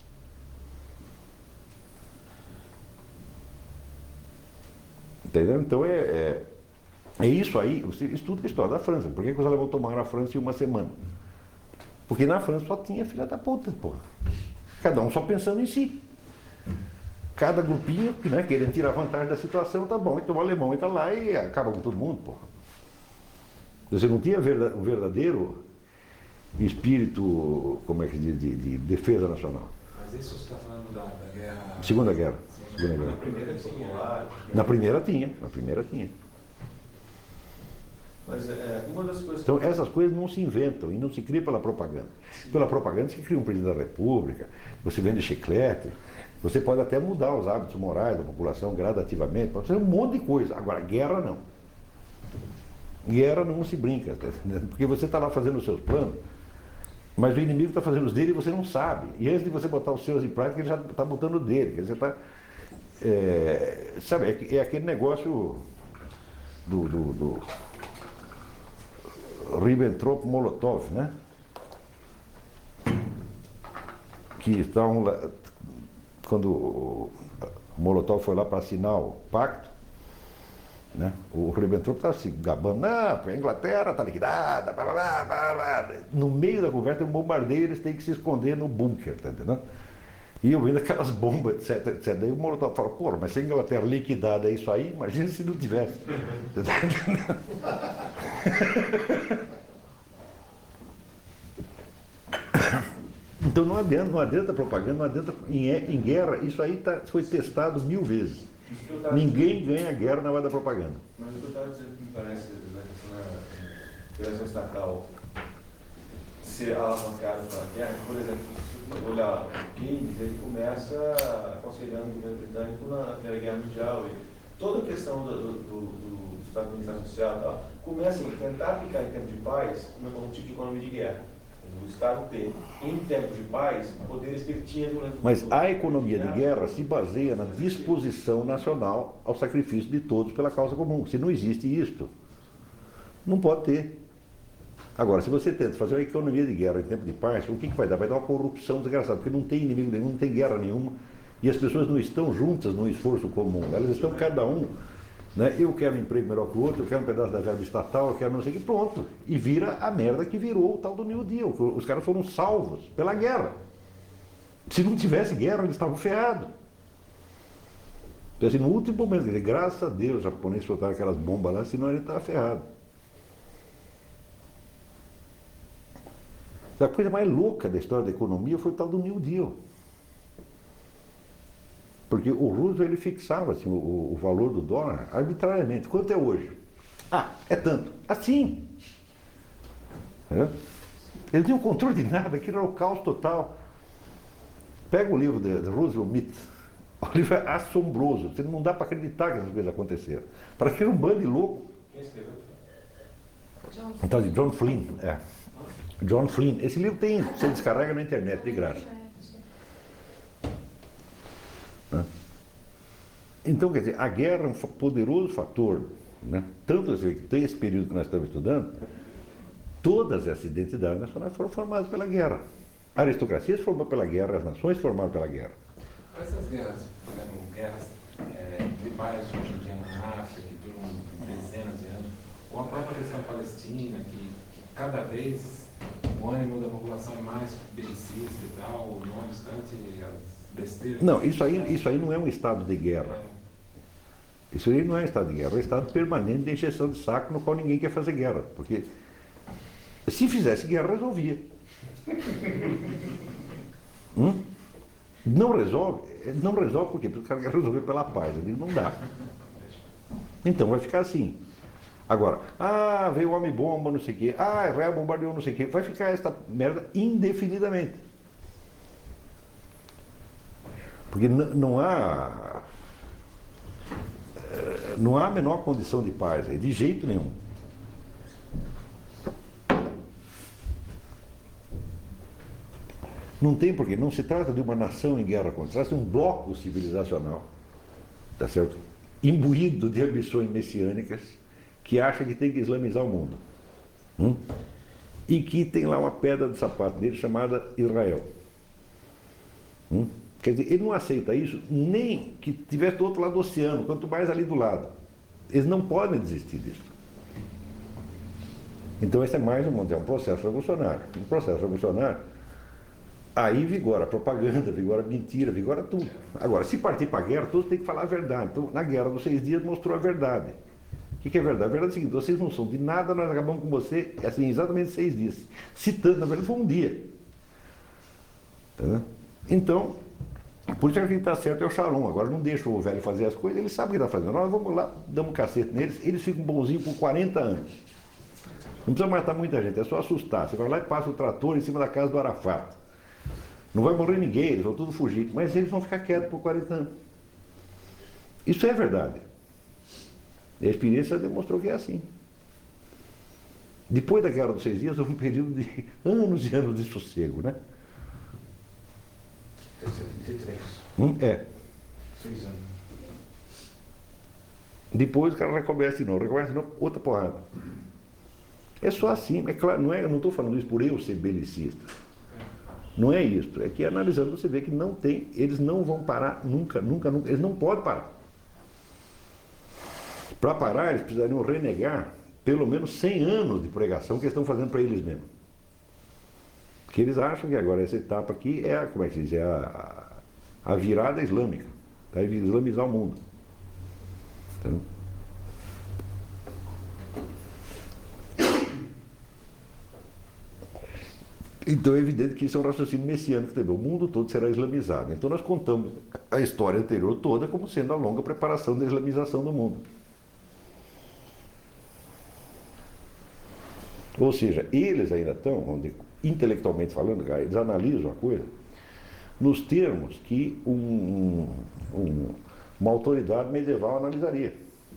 Entendeu? Então é isso aí, você estuda a história da França. Por que os alemães tomaram a França em uma semana? Porque na França só tinha filha da puta, porra. Cada um só pensando em si. Cada grupinho, né, querendo tirar vantagem da situação, tá bom. Então o alemão entra lá e acaba com todo mundo, porra. Você não tinha um verdadeiro espírito, como é que diz, de defesa nacional. Mas isso você está falando da guerra... Segunda Guerra. Na primeira tinha. Na primeira tinha. Mas uma das coisas... Então essas coisas não se inventam e não se cria pela propaganda. Pela propaganda se cria um presidente da República, você vende chiclete, você pode até mudar os hábitos morais da população gradativamente, pode ser um monte de coisa. Agora, guerra não. Guerra não se brinca, porque você está lá fazendo os seus planos, mas o inimigo está fazendo os dele e você não sabe. E antes de você botar os seus em prática, ele já está botando o dele. Quer dizer, sabe, é aquele negócio do Ribbentrop-Molotov, né? Que estão lá, quando o Molotov foi lá para assinar o pacto, né? O Ribbentrop estava se gabando, não, a Inglaterra está liquidada, blá, blá, blá, blá. No meio da conversa tem um bombardeio, eles têm que se esconder no bunker, tá entendendo? E eu vendo aquelas bombas, etc, etc. Daí o Molotov fala, pô, mas se a Inglaterra liquidada é isso aí, imagina se não tivesse. Então não adianta propaganda, não adianta em guerra, isso aí foi testado 1000 vezes. Ninguém ganha guerra na hora da propaganda. Mas o que eu estava dizendo que me parece na operação estatal ser alavancado pela guerra, por exemplo, se você olhar o Keynes, ele começa aconselhando o governo britânico na Primeira Guerra Mundial e toda a questão do Estado de Administração Social e tal, começa a tentar aplicar em tempo de paz um tipo de economia de guerra. O Estado ter, em tempo de paz, poderes que ele tinha durante o Mas a economia de guerra se baseia na disposição nacional ao sacrifício de todos pela causa comum. Se não existe isto, não pode ter. Agora, se você tenta fazer uma economia de guerra em tempo de paz, o que vai dar? Vai dar uma corrupção desgraçada, porque não tem inimigo nenhum, não tem guerra nenhuma, e as pessoas não estão juntas no esforço comum, elas estão cada um, né? Eu quero um emprego melhor que o outro, eu quero um pedaço da verba estatal, eu quero não sei o que, pronto. E vira a merda que virou o tal do New Deal. Os caras foram salvos pela guerra. Se não tivesse guerra, eles estavam ferrados. Então, assim, no último momento, graças a Deus, os japoneses soltaram aquelas bombas lá, senão ele estava ferrado. A coisa mais louca da história da economia foi o tal do New Deal. Porque o Roosevelt ele fixava assim, o valor do dólar arbitrariamente. Quanto é hoje? Ah, é tanto. Assim. Ele não tinha controle de nada, aquilo era o caos total. Pega o livro de Roosevelt Myth. O livro é assombroso. Você não dá para acreditar que essas coisas aconteceram. Para que era um bando de louco. Quem escreveu? Então, de John Flynn. John Flynn. Esse livro tem, você descarrega na internet, de graça. Então, quer dizer, a guerra é um poderoso fator, né? Tanto assim, que tem esse período que nós estamos estudando, todas essas identidades nacionais foram formadas pela guerra. A aristocracia se formou pela guerra, as nações se formaram pela guerra. Essas guerras, por exemplo, guerras tribais hoje em dia na África, que duram dezenas de anos, ou a própria questão palestina, que cada vez o ânimo da população é mais belicista e tal, não obstante as besteiras. Não, isso aí não é um estado de guerra. Isso aí não é um estado de guerra, é um estado permanente de encheção de saco no qual ninguém quer fazer guerra. Porque se fizesse guerra, resolvia. Não resolve por quê? Porque o cara quer resolver pela paz, ele não dá. Então vai ficar assim. Agora, veio o homem-bomba, não sei o quê, Israel bombardeou, não sei o quê, vai ficar esta merda indefinidamente. Porque não há a menor condição de paz, de jeito nenhum. Não tem porquê, não se trata de uma nação em guerra contra, se trata de um bloco civilizacional, tá certo? Imbuído de ambições messiânicas, que acha que tem que islamizar o mundo. E que tem lá uma pedra de sapato dele chamada Israel. Quer dizer, ele não aceita isso nem que estivesse do outro lado do oceano, quanto mais ali do lado. Eles não podem desistir disso. Então esse é mais um processo revolucionário. Um processo revolucionário, aí vigora a propaganda, vigora a mentira, vigora tudo. Agora, se partir para a guerra, todos têm que falar a verdade. Então, na Guerra dos 6 Dias mostrou a verdade. O que é verdade? A verdade é o seguinte, vocês não são de nada, nós acabamos com você, assim, exatamente 6 dias. Citando, na verdade, foi um dia. Tá? Então, por isso que quem está certo é o Sharon. Agora não deixa o velho fazer as coisas, ele sabe o que está fazendo. Nós vamos lá, damos um cacete neles, eles ficam bonzinhos por 40 anos. Não precisa matar muita gente, é só assustar. Você vai lá e passa o trator em cima da casa do Arafat. Não vai morrer ninguém, eles vão tudo fugir. Mas eles vão ficar quietos por 40 anos. Isso é verdade. A experiência demonstrou que é assim. Depois da Guerra dos 6 Dias, houve um período de anos e anos de sossego, né? 73. 6 anos. Depois o cara recomeça de novo, outra porrada. É só assim, é claro, não estou falando isso por eu ser belicista. Não é isso, é que analisando você vê que não tem, eles não vão parar nunca, eles não podem parar. Para parar, eles precisariam renegar pelo menos 100 anos de pregação que eles estão fazendo para eles mesmos. Porque eles acham que agora essa etapa aqui é, como é que se diz, a virada islâmica, tá? Islamizar o mundo. Então, então é evidente que isso é um raciocínio messiânico também. O mundo todo será islamizado. Então nós contamos a história anterior toda como sendo a longa preparação da islamização do mundo. Ou seja, eles ainda estão, intelectualmente falando, eles analisam a coisa nos termos que uma autoridade medieval analisaria.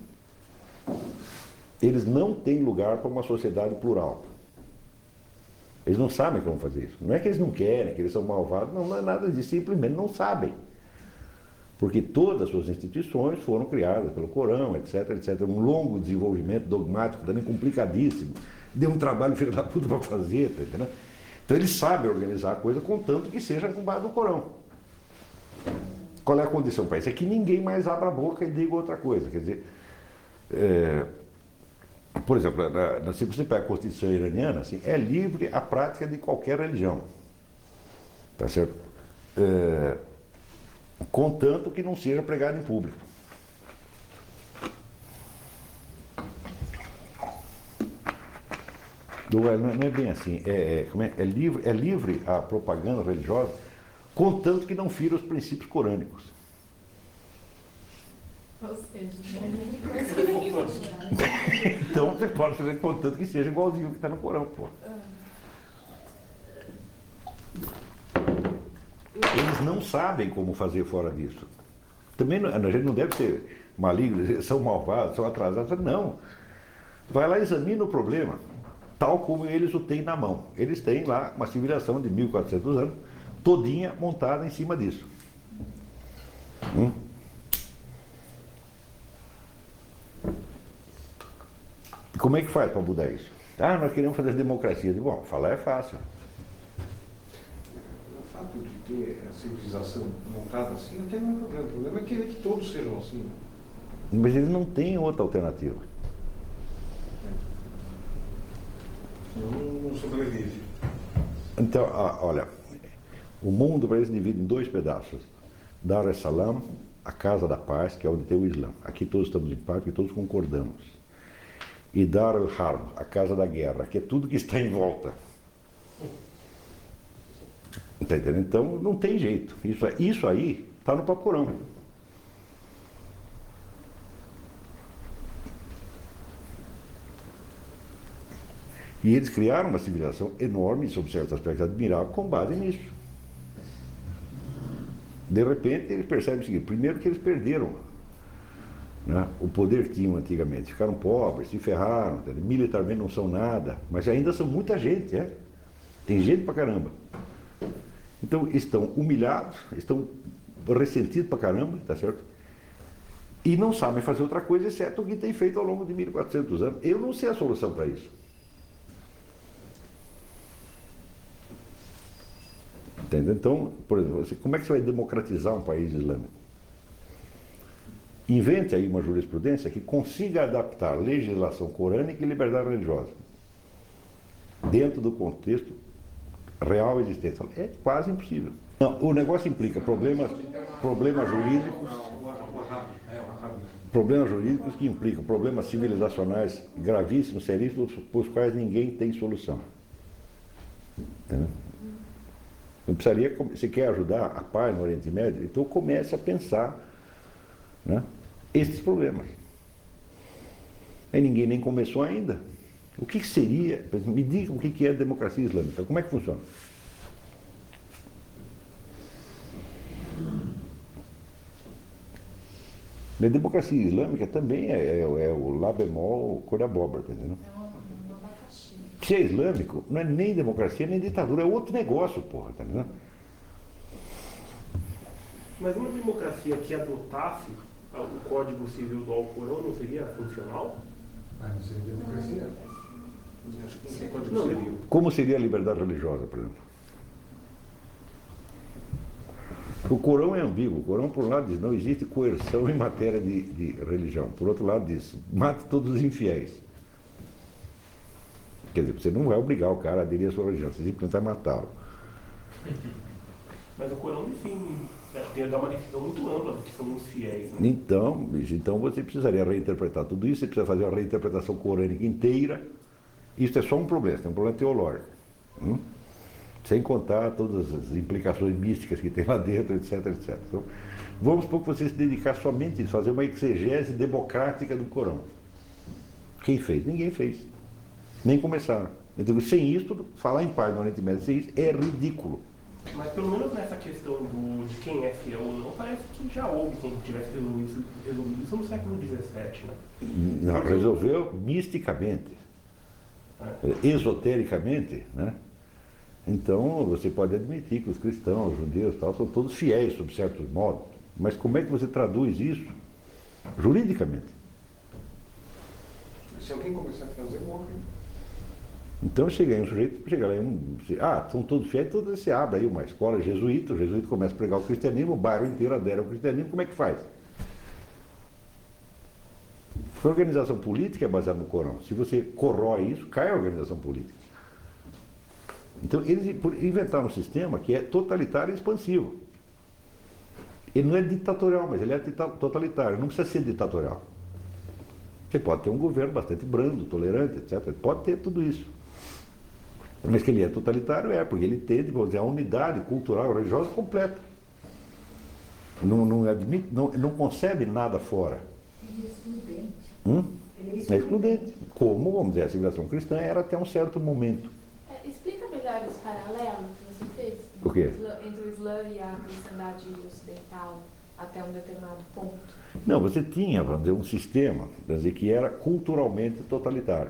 Eles não têm lugar para uma sociedade plural. Eles não sabem como fazer isso. Não é que eles não querem, que eles são malvados, não é nada disso, simplesmente não sabem. Porque todas as suas instituições foram criadas pelo Corão, etc, etc. Um longo desenvolvimento dogmático, também complicadíssimo. Deu um trabalho filho da puta para fazer, tá entendendo? Então eles sabem organizar a coisa, contanto que seja com base no Corão. Qual é a condição para isso? É que ninguém mais abra a boca e diga outra coisa. Quer dizer, por exemplo, se você pega a Constituição iraniana, assim, é livre a prática de qualquer religião. Tá certo? Contanto que não seja pregado em público. Não é bem assim. É livre a propaganda religiosa, contanto que não fira os princípios corânicos. Ou seja, Então você pode fazer contanto que seja igualzinho que está no Corão, pô. Eles não sabem como fazer fora disso. Também a gente não deve ser maligno, são malvados, são atrasados. Não. Vai lá e examina o problema, tal como eles o têm na mão. Eles têm lá uma civilização de 1400 anos, todinha montada em cima disso. E como é que faz para mudar isso? Ah, nós queremos fazer democracia. Bom, falar é fácil. O fato de ter a civilização montada assim até não é problema. O problema é querer que todos sejam assim. Mas eles não têm outra alternativa. Não sobrevive. Então, olha, o mundo para eles divide em dois pedaços. Dar es-Salam, a casa da paz, que é onde tem o Islã. Aqui todos estamos em paz, aqui todos concordamos. E Dar al-Harb, a casa da guerra, que é tudo que está em volta. Tá entendendo? Então não tem jeito. Isso aí está no próprio Corão. E eles criaram uma civilização enorme, sob certos aspectos admirável, com base nisso. De repente eles percebem o seguinte: primeiro que eles perderam, né, o poder que tinham antigamente, ficaram pobres, se ferraram, militarmente não são nada, mas ainda são muita gente, tem gente pra caramba. Então estão humilhados, estão ressentidos pra caramba, tá certo? E não sabem fazer outra coisa, exceto o que tem feito ao longo de 1400 anos. Eu não sei a solução para isso. Entende? Então, por exemplo, como é que você vai democratizar um país islâmico? Invente aí uma jurisprudência que consiga adaptar legislação corânica e liberdade religiosa dentro do contexto real existente. É quase impossível. Não, o negócio implica problemas jurídicos que implicam problemas civilizacionais gravíssimos, seríssimos, para os quais ninguém tem solução. Entendeu? Não precisaria, se quer ajudar a paz no Oriente Médio, então comece a pensar, né, esses problemas. Aí ninguém nem começou ainda. O que seria, me diga o que é democracia islâmica, como é que funciona? A democracia islâmica também é o lá bemol, cor da abóbora, entendeu? Se é islâmico, não é nem democracia, nem ditadura, é outro negócio, porra, tá vendo? Mas uma democracia que adotasse o Código Civil do Alcorão não seria funcional? Mas não seria democracia. Acho que não tem Código Civil. Como seria a liberdade religiosa, por exemplo? O Corão é ambíguo. O Corão, por um lado, diz não existe coerção em matéria de religião. Por outro lado, diz mate todos os infiéis. Quer dizer, você não vai obrigar o cara a aderir à sua religião, você simplesmente vai matá-lo. Mas o Corão, enfim, dá uma definição muito ampla do que são os fiéis. Né? Então você precisaria reinterpretar tudo isso, você precisa fazer uma reinterpretação corânica inteira. Isso é só um problema, tem um problema teológico. Sem contar todas as implicações místicas que tem lá dentro, etc, etc. Então, vamos supor que você se dedicar somente a isso, fazer uma exegese democrática do Corão. Quem fez? Ninguém fez. Nem começaram. Então, sem isso, falar em paz no Oriente Médio sem isso é ridículo. Mas pelo menos nessa questão de quem é fiel ou não, parece que já houve quem tivesse resolvido isso no século XVII, né? Não, resolveu misticamente, esotericamente, né? Então, você pode admitir que os cristãos, os judeus, tal, são todos fiéis, sob certos modos. Mas como é que você traduz isso juridicamente? Se alguém começar a fazer, morre. Então, chega aí um sujeito, chega lá são todos fiéis, então você abre aí uma escola jesuíta, o jesuíta começa a pregar o cristianismo, o bairro inteiro adere ao cristianismo, como é que faz? A organização política é baseada no Corão. Se você corrói isso, cai a organização política. Então, eles inventaram um sistema que é totalitário e expansivo. Ele não é ditatorial, mas ele é totalitário. Não precisa ser ditatorial. Você pode ter um governo bastante brando, tolerante, etc. Pode ter tudo isso. Mas que ele é totalitário porque ele tem, vamos dizer, a unidade cultural e religiosa completa. Não concebe nada fora. Ele é excludente. É excludente. Como, vamos dizer, a civilização cristã era até um certo momento. Explica melhor esse paralelo que você fez. O quê? Entre o Islã e a cristandade ocidental até um determinado ponto. Não, você tinha, vamos dizer, um sistema, quer dizer, que era culturalmente totalitário.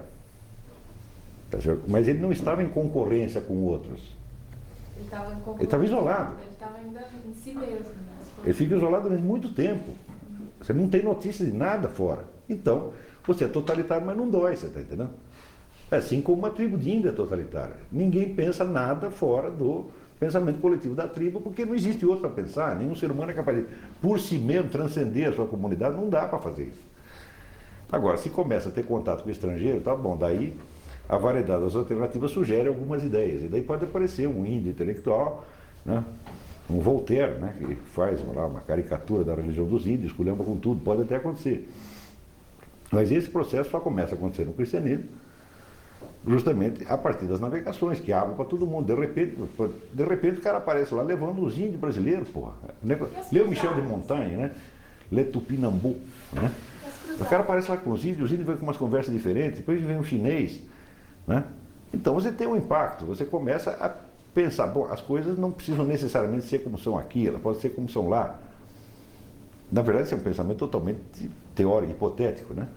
Tá certo? Mas ele não estava em concorrência com outros. Ele estava estava isolado. Ele estava ainda em si mesmo. Né? Ele fica isolado durante muito tempo. Você não tem notícia de nada fora. Então, você é totalitário, mas não dói, você está entendendo? É assim como uma tribo de índia é totalitária. Ninguém pensa nada fora do pensamento coletivo da tribo, porque não existe outro para pensar. Nenhum ser humano é capaz de, por si mesmo, transcender a sua comunidade. Não dá para fazer isso. Agora, se começa a ter contato com o estrangeiro, tá bom, daí a variedade das alternativas sugere algumas ideias. E daí pode aparecer um índio intelectual, né? Um Voltaire, né? Que faz lá, uma caricatura da religião dos índios, esculhamba com tudo, pode até acontecer. Mas esse processo só começa a acontecer no cristianismo, justamente a partir das navegações, que abrem para todo mundo. De repente o cara aparece lá levando os índios brasileiros, porra. Lê o Michel de Montaigne, né? Lê Tupinambu, né? O cara aparece lá com os índios vêm com umas conversas diferentes, depois vem um chinês, né? Então você tem um impacto, você começa a pensar, bom, as coisas não precisam necessariamente ser como são aqui, elas podem ser como são lá. Na verdade, esse é um pensamento totalmente teórico, hipotético, né?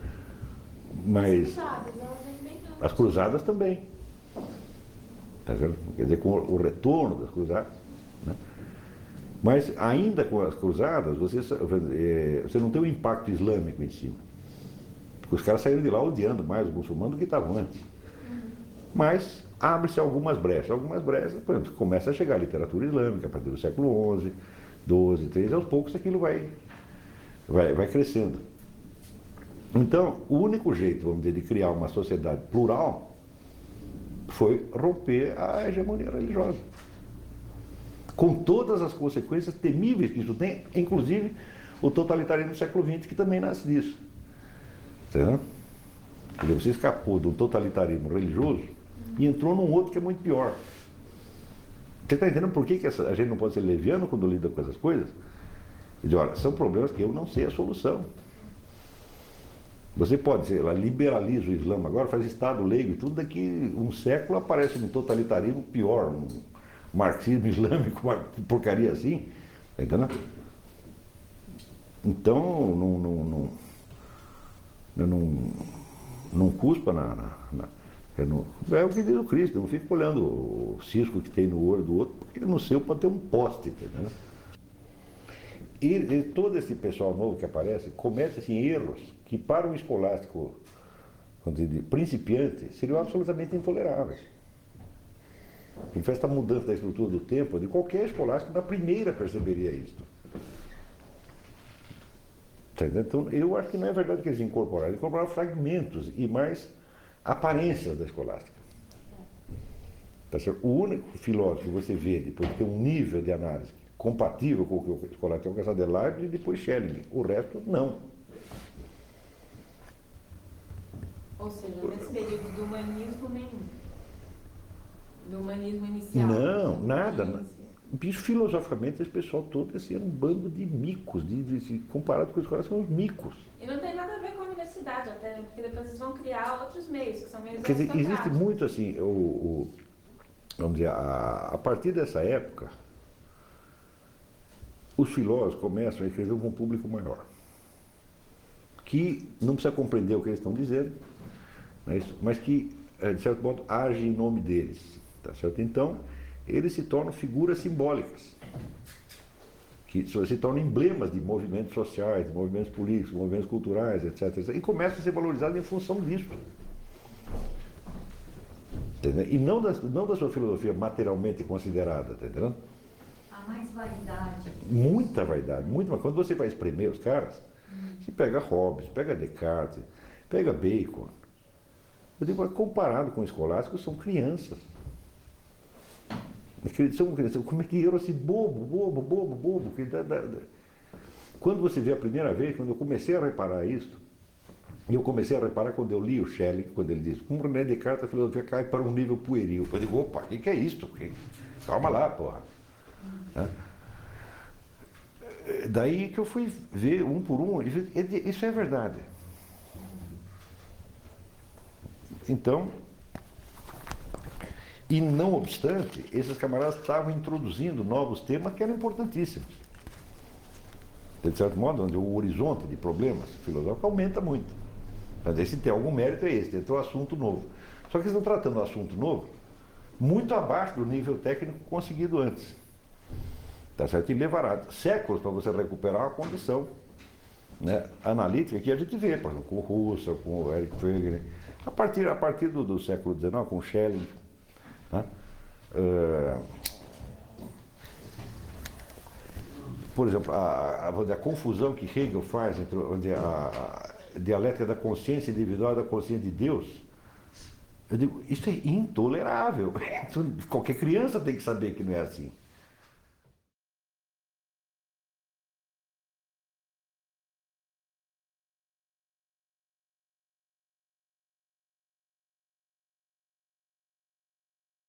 Mas as cruzadas também. Tá vendo? Quer dizer, com o retorno das cruzadas. Né? Mas ainda com as cruzadas, você não tem um impacto islâmico em cima. Porque os caras saíram de lá odiando mais os muçulmanos do que estavam antes. Mas abre-se algumas brechas. Algumas brechas, por exemplo, começa a chegar a literatura islâmica a partir do século XI, XII, XIII, aos poucos aquilo vai crescendo. Então, o único jeito, vamos dizer, de criar uma sociedade plural foi romper a hegemonia religiosa. Com todas as consequências temíveis que isso tem, inclusive o totalitarismo do século XX, que também nasce disso. Entendeu? Você escapou do totalitarismo religioso e entrou num outro que é muito pior. Você está entendendo por que a gente não pode ser leviano quando lida com essas coisas? Diz, olha, são problemas que eu não sei a solução. Você pode dizer, ela liberaliza o Islã agora, faz Estado leigo e tudo, daqui um século aparece um totalitarismo pior, um marxismo islâmico, uma porcaria assim. Tá entendendo? Então, não cuspa é o que diz o Cristo, não fica olhando o cisco que tem no olho do outro, porque no seu pode ter um poste, entendeu? E todo esse pessoal novo que aparece comete assim, erros que para um escolástico principiante seriam absolutamente intoleráveis. Ele faz essa mudança da estrutura do tempo, de qualquer escolástico na primeira perceberia isso. Então, eu acho que não é verdade que eles incorporaram fragmentos e mais aparências da escolástica. Tá certo? O único filósofo que você vê depois de ter um nível de análise compatível com o que o escolástico é o Cassandre Leibniz e depois Schelling. O resto, não. Ou seja, nesse período do humanismo, nenhum. Do humanismo inicial. Não, nada. Bicho, filosoficamente, esse pessoal todo assim, era um bando de micos, comparado com os escolásticos, são os micos. E não tem nada a ver com a universidade, até, porque depois eles vão criar outros meios, que são meios Quer dizer, existe aristocráticos. muito assim, vamos dizer, a partir dessa época, os filósofos começam a escrever com um público maior, que não precisa compreender o que eles estão dizendo, mas que, de certo modo, age em nome deles. Tá certo? Então, eles se tornam figuras simbólicas, que se tornam emblemas de movimentos sociais, de movimentos políticos, movimentos culturais, etc. E começam a ser valorizados em função disso. Entendeu? E não da sua filosofia materialmente considerada, tá entendendo? Há mais vaidade. Muita vaidade, muito mais. Quando você vai espremer os caras, você pega Hobbes, pega Descartes, pega Bacon. Eu digo, comparado com os escolásticos, são crianças. São crianças. Como é que eu assim, bobo. Quando você vê a primeira vez, quando eu comecei a reparar isso, e eu comecei a reparar quando eu li o Schelling, quando ele diz, com René Descartes a filosofia cai para um nível pueril. Eu digo, opa, o que é isso? Calma lá, porra. Daí que eu fui ver um por um, isso é verdade. Então, e não obstante, esses camaradas estavam introduzindo novos temas que eram importantíssimos. De certo modo, onde o horizonte de problemas filosóficos aumenta muito. Mas se tem algum mérito é esse, tem um assunto novo. Só que eles estão tratando um assunto novo muito abaixo do nível técnico conseguido antes. Tá certo? E levará séculos para você recuperar uma condição, né, analítica que a gente vê, por exemplo, com o Husserl, com o Eric Wegener, a partir do século XIX, com o Schelling. Né? Por exemplo, a confusão que Hegel faz entre a dialética da consciência individual e da consciência de Deus, eu digo, isso é intolerável. Qualquer criança tem que saber que não é assim.